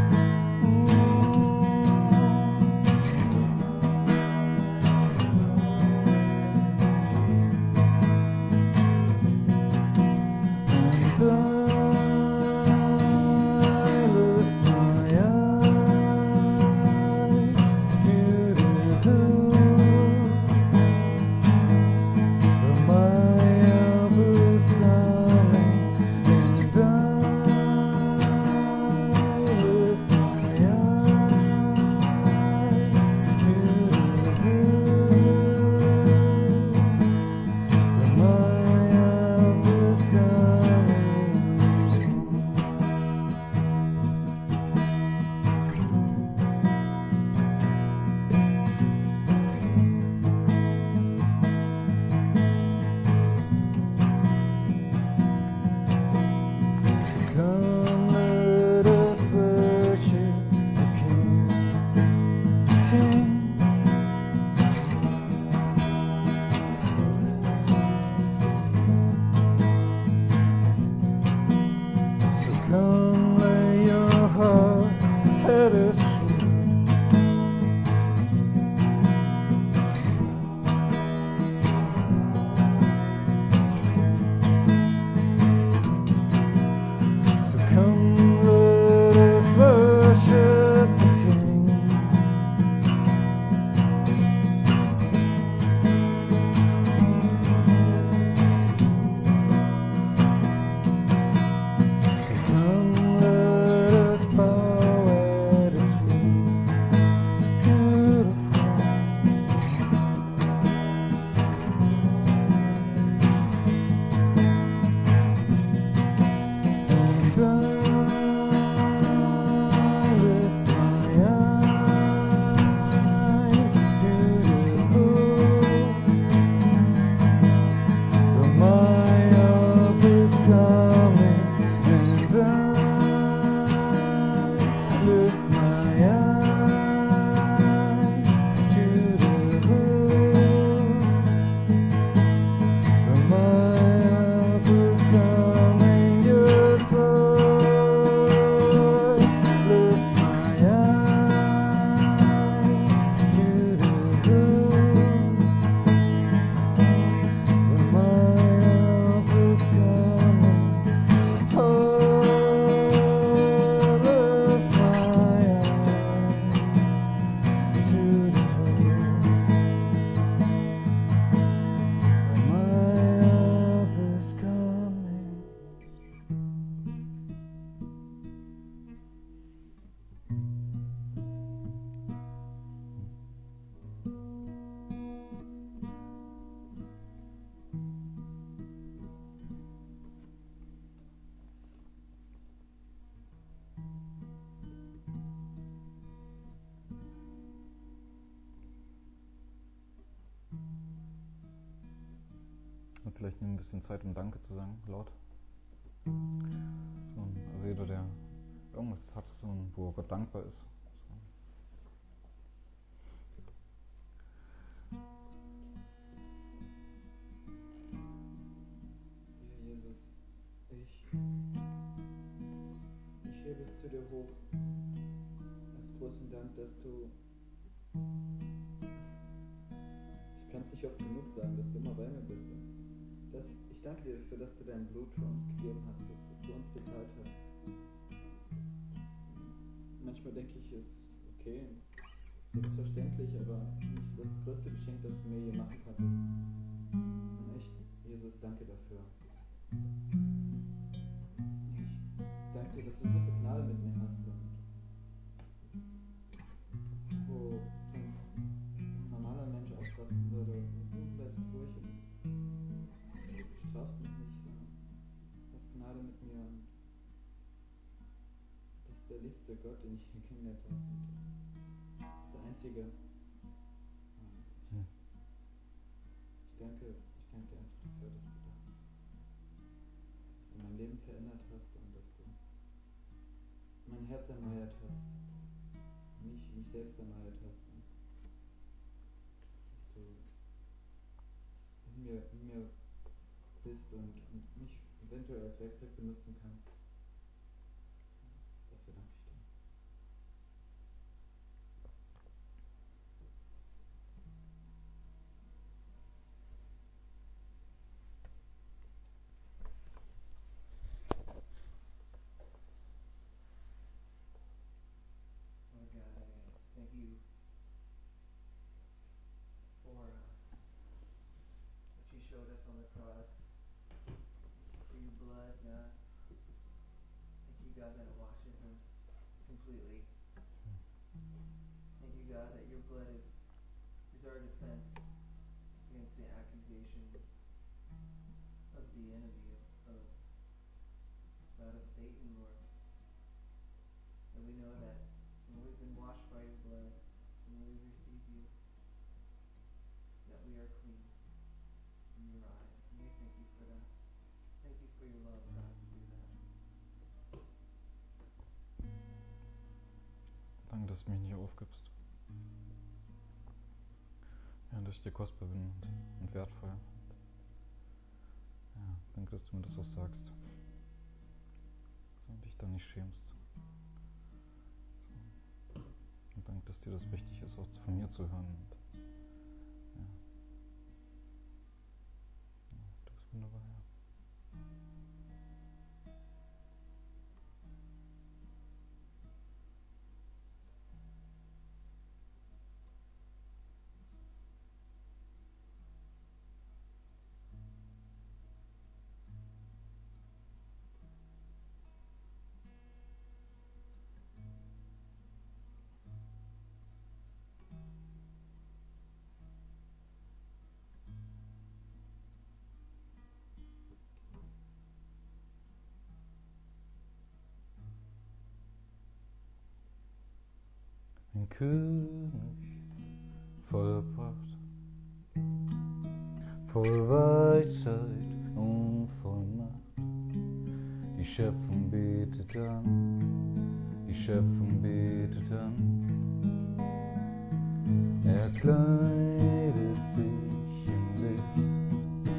vielleicht nimm ein bisschen Zeit, um Danke zu sagen, laut. So, also jeder, der irgendwas hat, so, wo Gott dankbar ist. So. Ja, Jesus, ich hebe es zu dir hoch, als großen Dank, dass du, ich kann es nicht oft genug sagen, dass du immer bei mir bist. Ich danke dir dafür, dass du dein Blut für uns gegeben hast, dass du für uns bezahlt hast. Manchmal denke ich, es ist okay, selbstverständlich, aber nicht das größte Geschenk, das du mir je machen konntest. Und echt, Jesus, danke dafür. Ich danke dir, dass du große Gnade mit mir hast und wo ein normaler Mensch ausrasten würde, und du bleibst ruhig und strafst mich nicht, sondern hast Gnade mit mir und bist der liebste Gott, den ich je kennengelernt habe. Und der einzige. Ich danke dir einfach dafür, dass du da bist. Dass du mein Leben verändert hast und dass du mein Herz erneuert hast. Mich selbst erneuert hast. Und dass du in mir bist und mich eventuell als Werkzeug benutzen kannst. Dafür danke ich dir. Lord God, I thank you for what you showed us on the cross. For your blood, God. Thank you, God, that it washes us completely. Thank you, God, that your blood is our defense against the accusations of the enemy, of God, of Satan, Lord. And we know that when we've been washed by your blood, and when we receive you, that we are clean in your eyes. And we thank you for that. Thank you for your love, God, to do that. Danke, dass du mich nicht aufgibst. Ja, dass ich dir kostbar bin und wertvoll. Ja, danke, dass du mir das auch sagst. So, und dich dann nicht schämst. So. Und danke, dass dir das wichtig ist, auch von mir zu hören. Und, ja. Ja, du bist wunderbar, ja. Ein König vollbracht, voll Weisheit und voll Macht. Die Schöpfung betet an, die Schöpfung betet an. Er kleidet sich in Licht,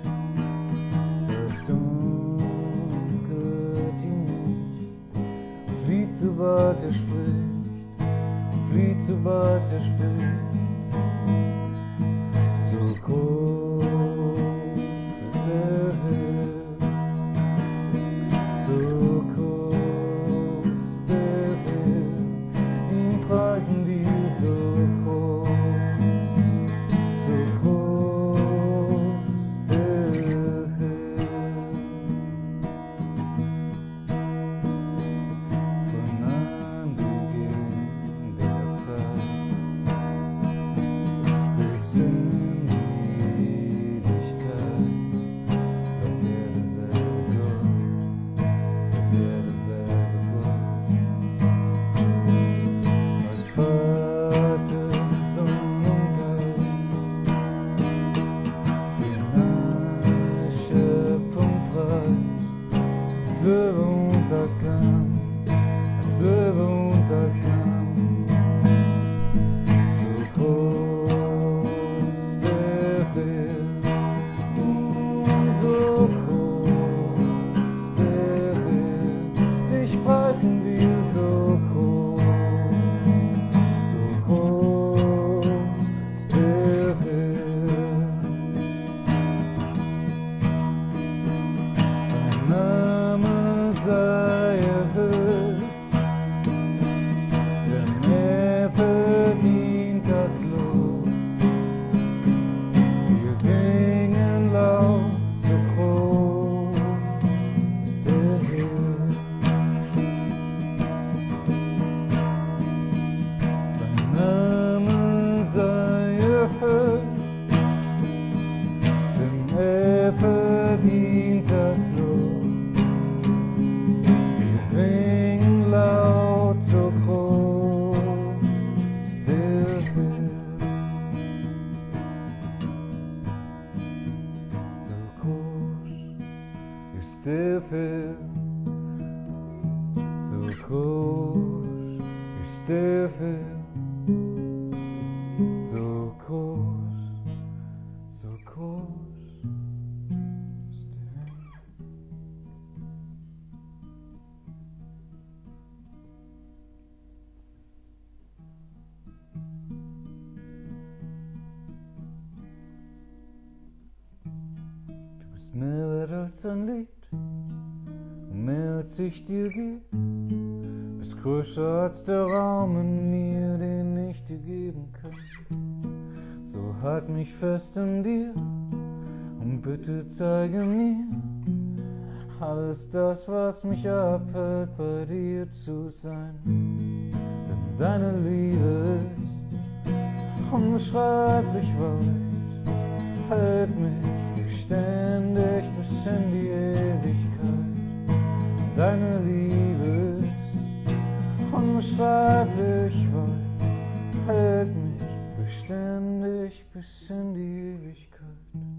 das Dunkel ihm nicht, flieht sobald er spricht. Flieht, sobald er spricht. So groß ist der Herr, so groß der Herr, ihn preisen wir so groß der Herr. Von Stiefel, so groß wie Stiefel, so groß, so groß ist der Himmel. Du bist mehr wert als ein Lied und mehr als ich dir geb. Bist größer als der Raum in mir, den ich dir geben kann. So halt mich fest in dir und bitte zeige mir alles das, was mich abhält, bei dir zu sein. Denn deine Liebe ist unbeschreiblich weit, hält mich beständig bis in die Ewigkeit. Deine Liebe ist unbeschreiblich weit, hält mich beständig bis in die Ewigkeit.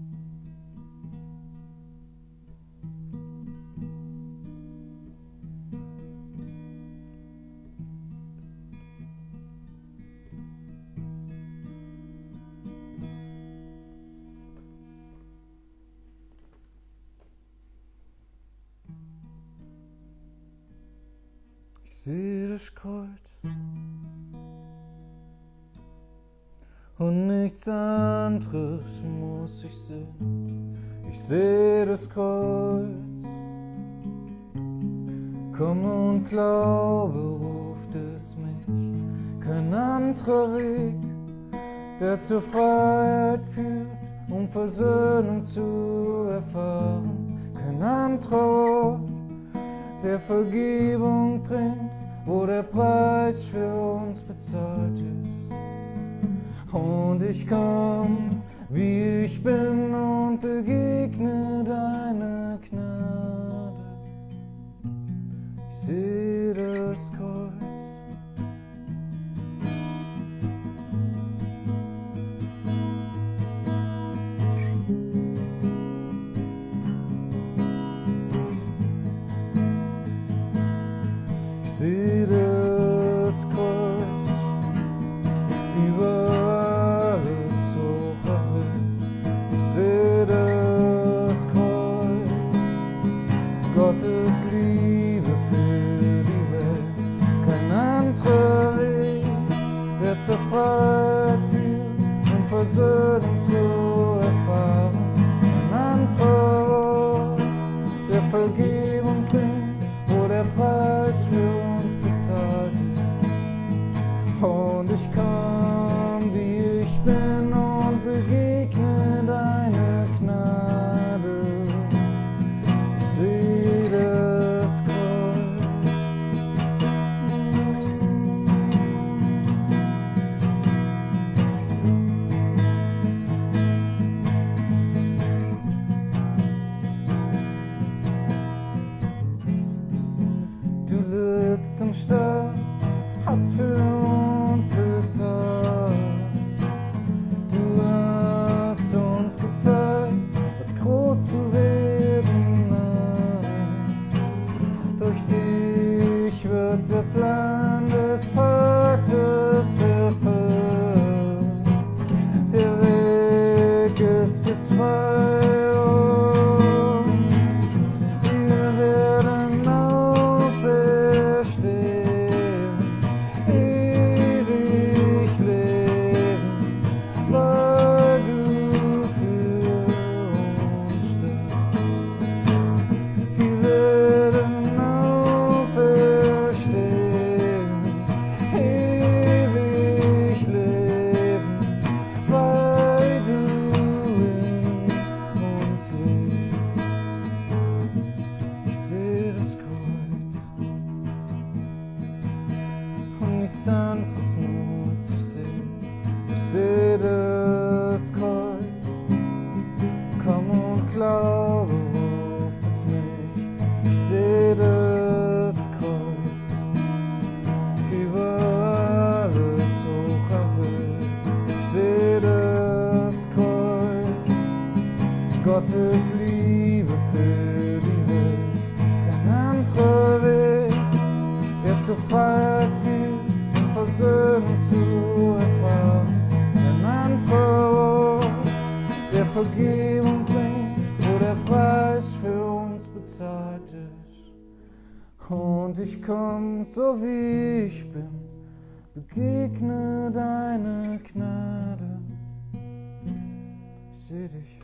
Ich sehe das Kreuz und nichts anderes muss ich sehen. Ich sehe das Kreuz, komm und glaube, ruft es mich. Kein anderer Weg, der zur Freiheit führt, um Versöhnung zu erfahren. Kein anderer Ort, der Vergebung bringt, wo der Preis für uns bezahlt ist. Und ich komm, wie ich bin und begegne deiner Gnade. Ich seh das Kreuz. Ich seh das Kreuz über alles hoch erhöht. Ich seh das Kreuz, Gottes Liebe für die Welt. Kein anderer Weg, der zur Freiheit führt, um Versöhnung zu erfahren. Kein anderer Ort, der Vergebung bringt, wo der Preis für uns bezahlt ist. Und ich komm, wie ich bin und begegne deine Gnade. Ich seh das Kreuz. und ich komm so wie ich bin, begegne deine Gnade. Ich seh dich.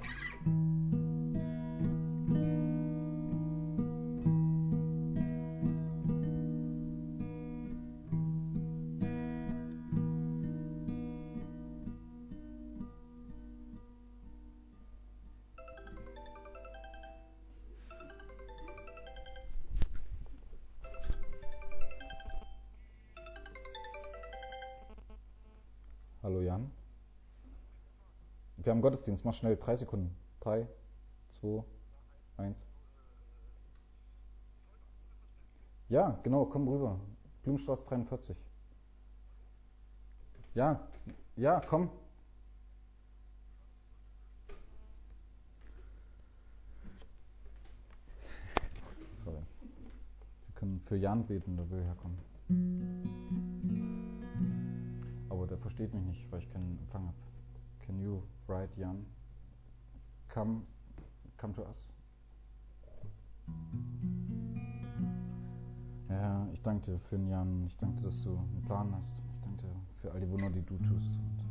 Hallo Jan. Wir haben Gottesdienst, mach schnell, 3 Sekunden. 3, 2, 1. Ja, genau, komm rüber. Blumenstraße 43. Ja, komm. Sorry. Wir können für Jan beten, der will herkommen. Aber der versteht mich nicht, weil ich keinen Empfang habe. Can you write Jan? Come to us. Ja, ich danke dir für den Jan. Ich danke dir, dass du einen Plan hast. Ich danke dir für all die Wunder, die du tust. Und,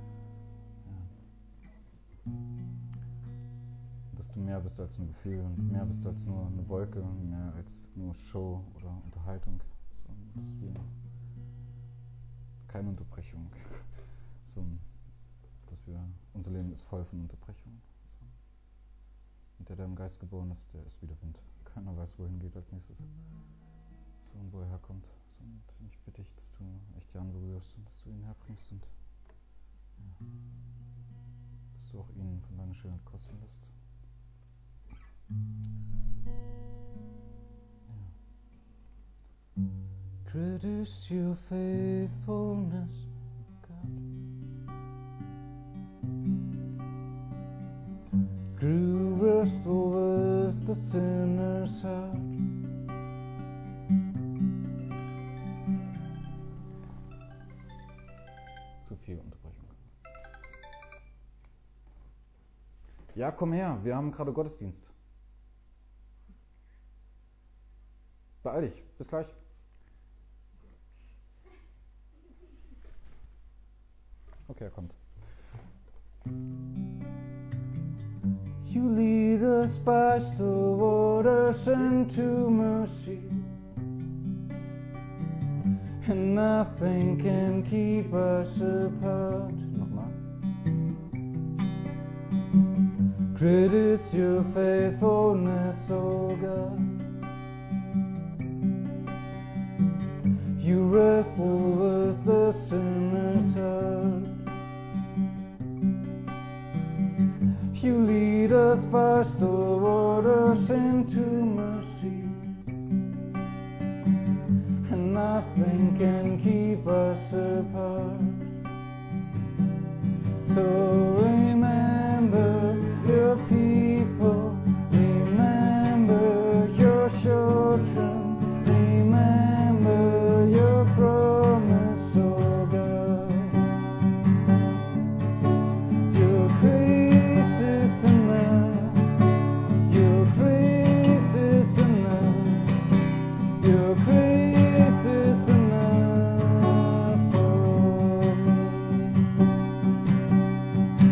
ja, dass du mehr bist als ein Gefühl und mehr bist als nur eine Wolke, mehr als nur Show oder Unterhaltung, sondern dass wir keine Unterbrechung, sondern dass wir, unser Leben ist voll von Unterbrechungen. Und der im Geist geboren ist, der ist wie der Wind. Keiner weiß, wohin geht als nächstes. So, und wo er herkommt. So, und ich bitte dich, dass du echt Jan berührst und dass du ihn herbringst und ja, dass du auch ihn von deiner Schönheit kosten lässt. Ja. Great is your faithfulness, God. Grew restful was the sinner's heart. Zu viel Unterbrechung. Ja, komm her, wir haben gerade Gottesdienst. Beeil dich, bis gleich. Okay, er kommt. You lead us by still waters into mercy, and nothing can keep us apart. Nochmal. Great is your faithfulness, O God. You wrestle with the sinner's heart. You lead us by still waters into mercy, and nothing can keep us apart. So remember your people, remember your children, remember your promise, oh God. Your grace is enough, your grace is enough, your grace is enough for me.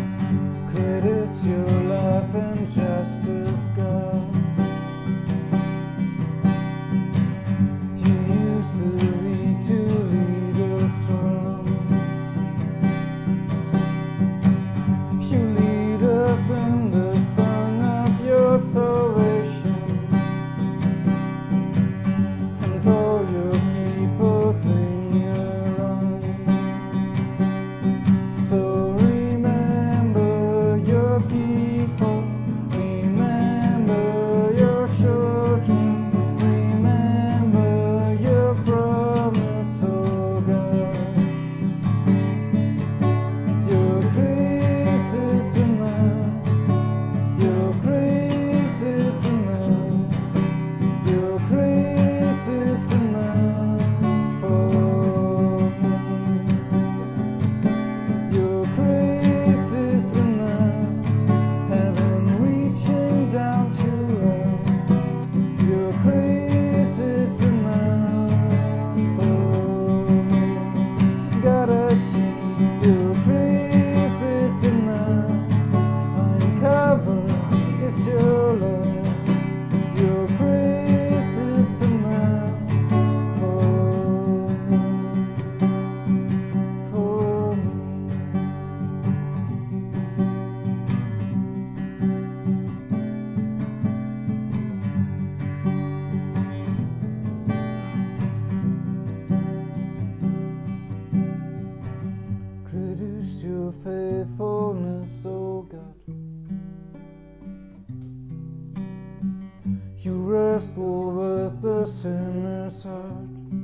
the sinner's heart.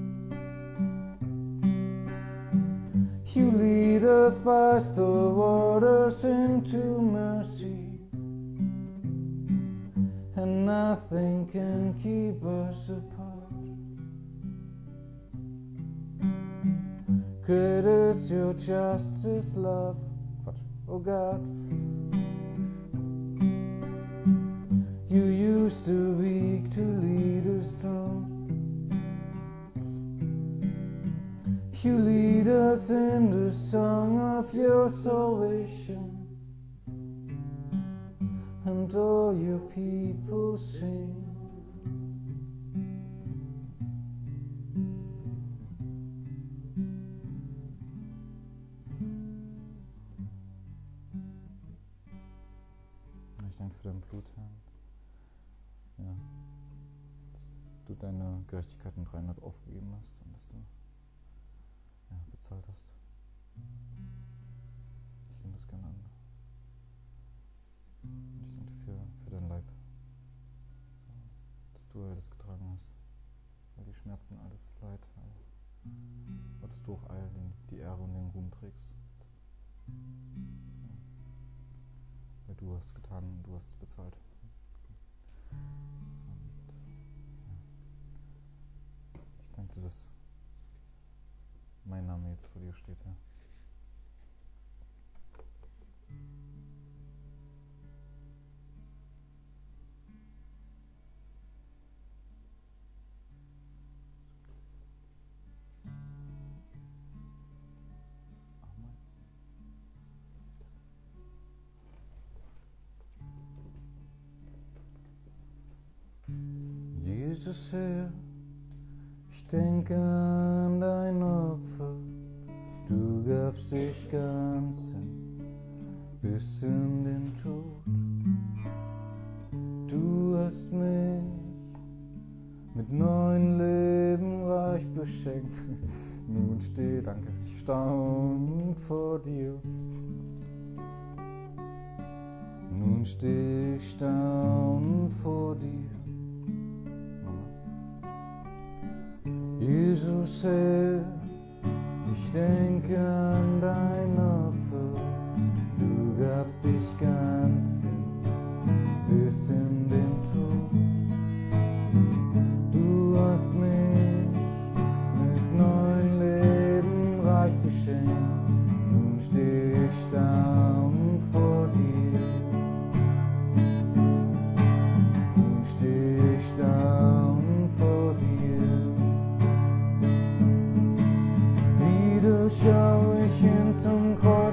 You lead us by still waters into mercy, and nothing can keep us apart. Great is your justice, love, oh God. You used to weak to lead us strong. You lead us in the song of your salvation, and all your people sing. Ich danke für dein Blut, Herr. Ja, dass du deine Gerechtigkeit in 300 aufgegeben hast und dass du bezahlt hast. Ich nehme das gerne an. Und ich danke dir für deinen Leib, so, dass du alles getragen hast, all die Schmerzen, alles Leid, aber dass du auch all die Ehre und den Ruhm trägst. So. Weil du hast getan und du hast bezahlt. So, ich danke dir, dass mein Name jetzt vor dir steht, Herr. Jesus, Herr, ich denke an dein Opfer. Du gabst dich ganz hin, bis in den Tod. Du hast mich mit neuen Leben reich beschenkt. Nun steh, danke, ich staunend vor dir. Nun steh ich staunend vor dir. Jesus, Herr, ich denke an dein Opfer. Du gabst dich ganz hin, bis in den Tod. Du hast mich mit neuen Leben reich beschenkt. Nun steh ich staunend vor dir. Nun steh ich staunend vor dir. Wieder schau ich hin zum Kreuz.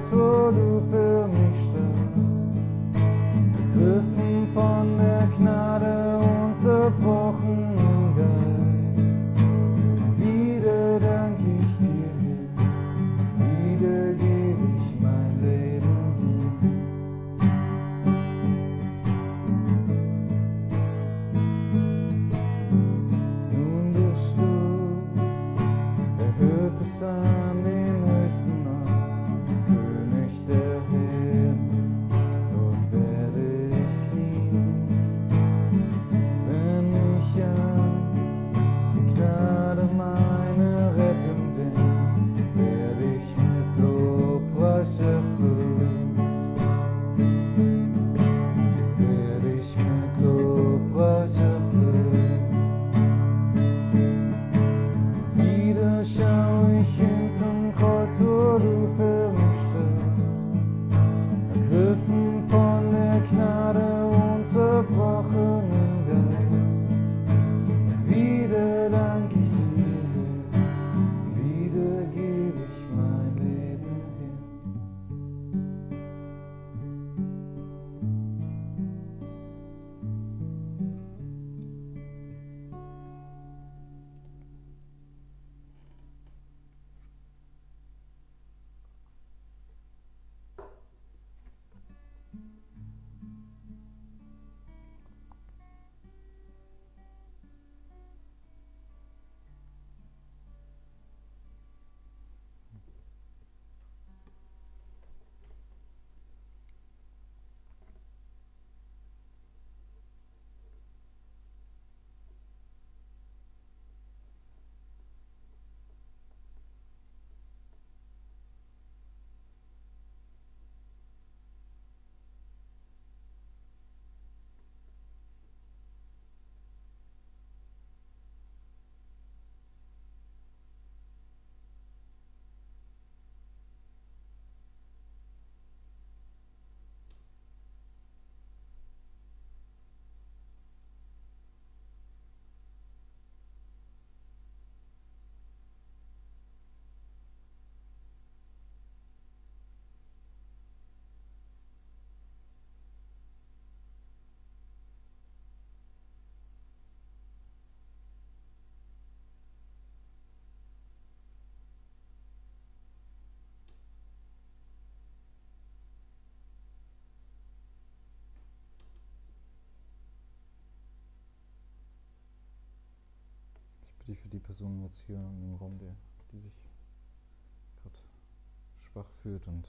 bitte ich für die Person jetzt hier in dem Raum, die sich gerade schwach fühlt und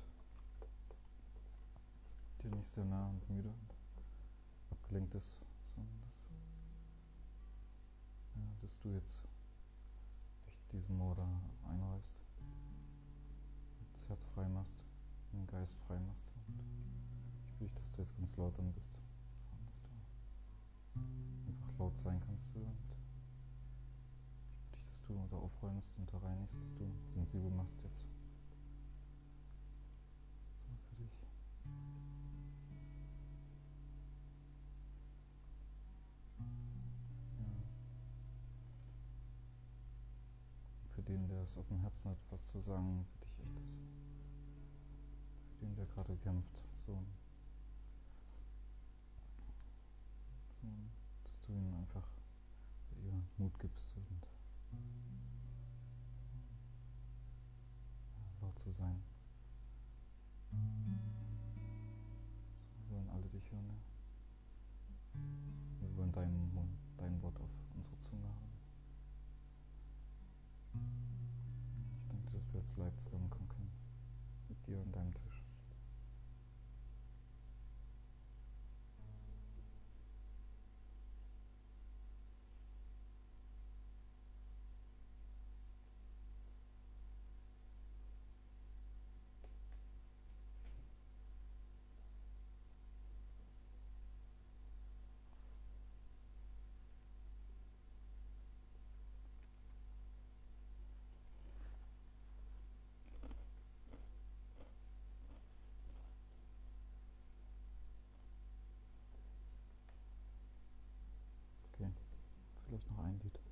dir nicht sehr nah und müde und abgelenkt ist, sondern dass du jetzt durch diesen Morde einreißt, das Herz frei machst, den Geist frei machst. Und ich will dich, dass du jetzt ganz laut dann bist, dass du einfach laut sein kannst für, und ich will dich, dass du da aufräumst und da reinigst, dass du sensibel machst jetzt. So, für dich. Für den, der es auf dem Herzen hat, was zu sagen, für dich echt ist. Für den, der gerade kämpft, so, dass du ihm einfach ihr Mut gibst und laut zu sein. So, wir wollen alle dich hören. Ja. Wir wollen dein Wort auf unsere Zunge haben. Ich denke, dass wir als Leib zusammenkommen können. Mit dir an deinem Tisch. Okay, vielleicht noch ein Lied.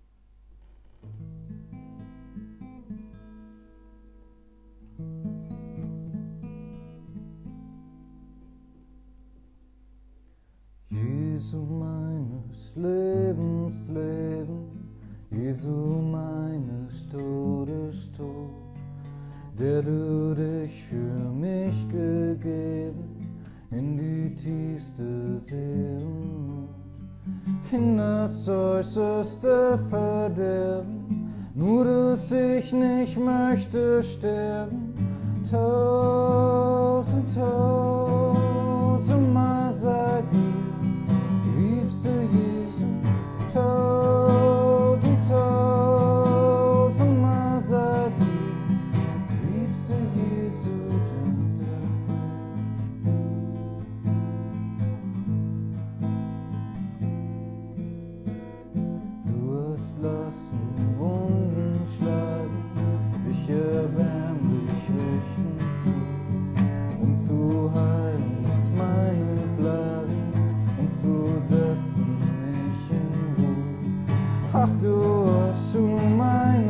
Jesu meines Lebens Leben, Jesu meines Todes Tod, der du dich für mich gegeben, in die tiefste Seelennot, in das äußerste Verderben, nur dass ich nicht möchte sterben. Tausendmal sei dir, liebste Jesu, tausendmal sei dir, liebste Jesu, du hast lassen Wunden schlagen, dich erbärmlich richten zu, um zu heilen meine Plagen und zu setzen mich in Ruhe. Ach, du hast zu meinem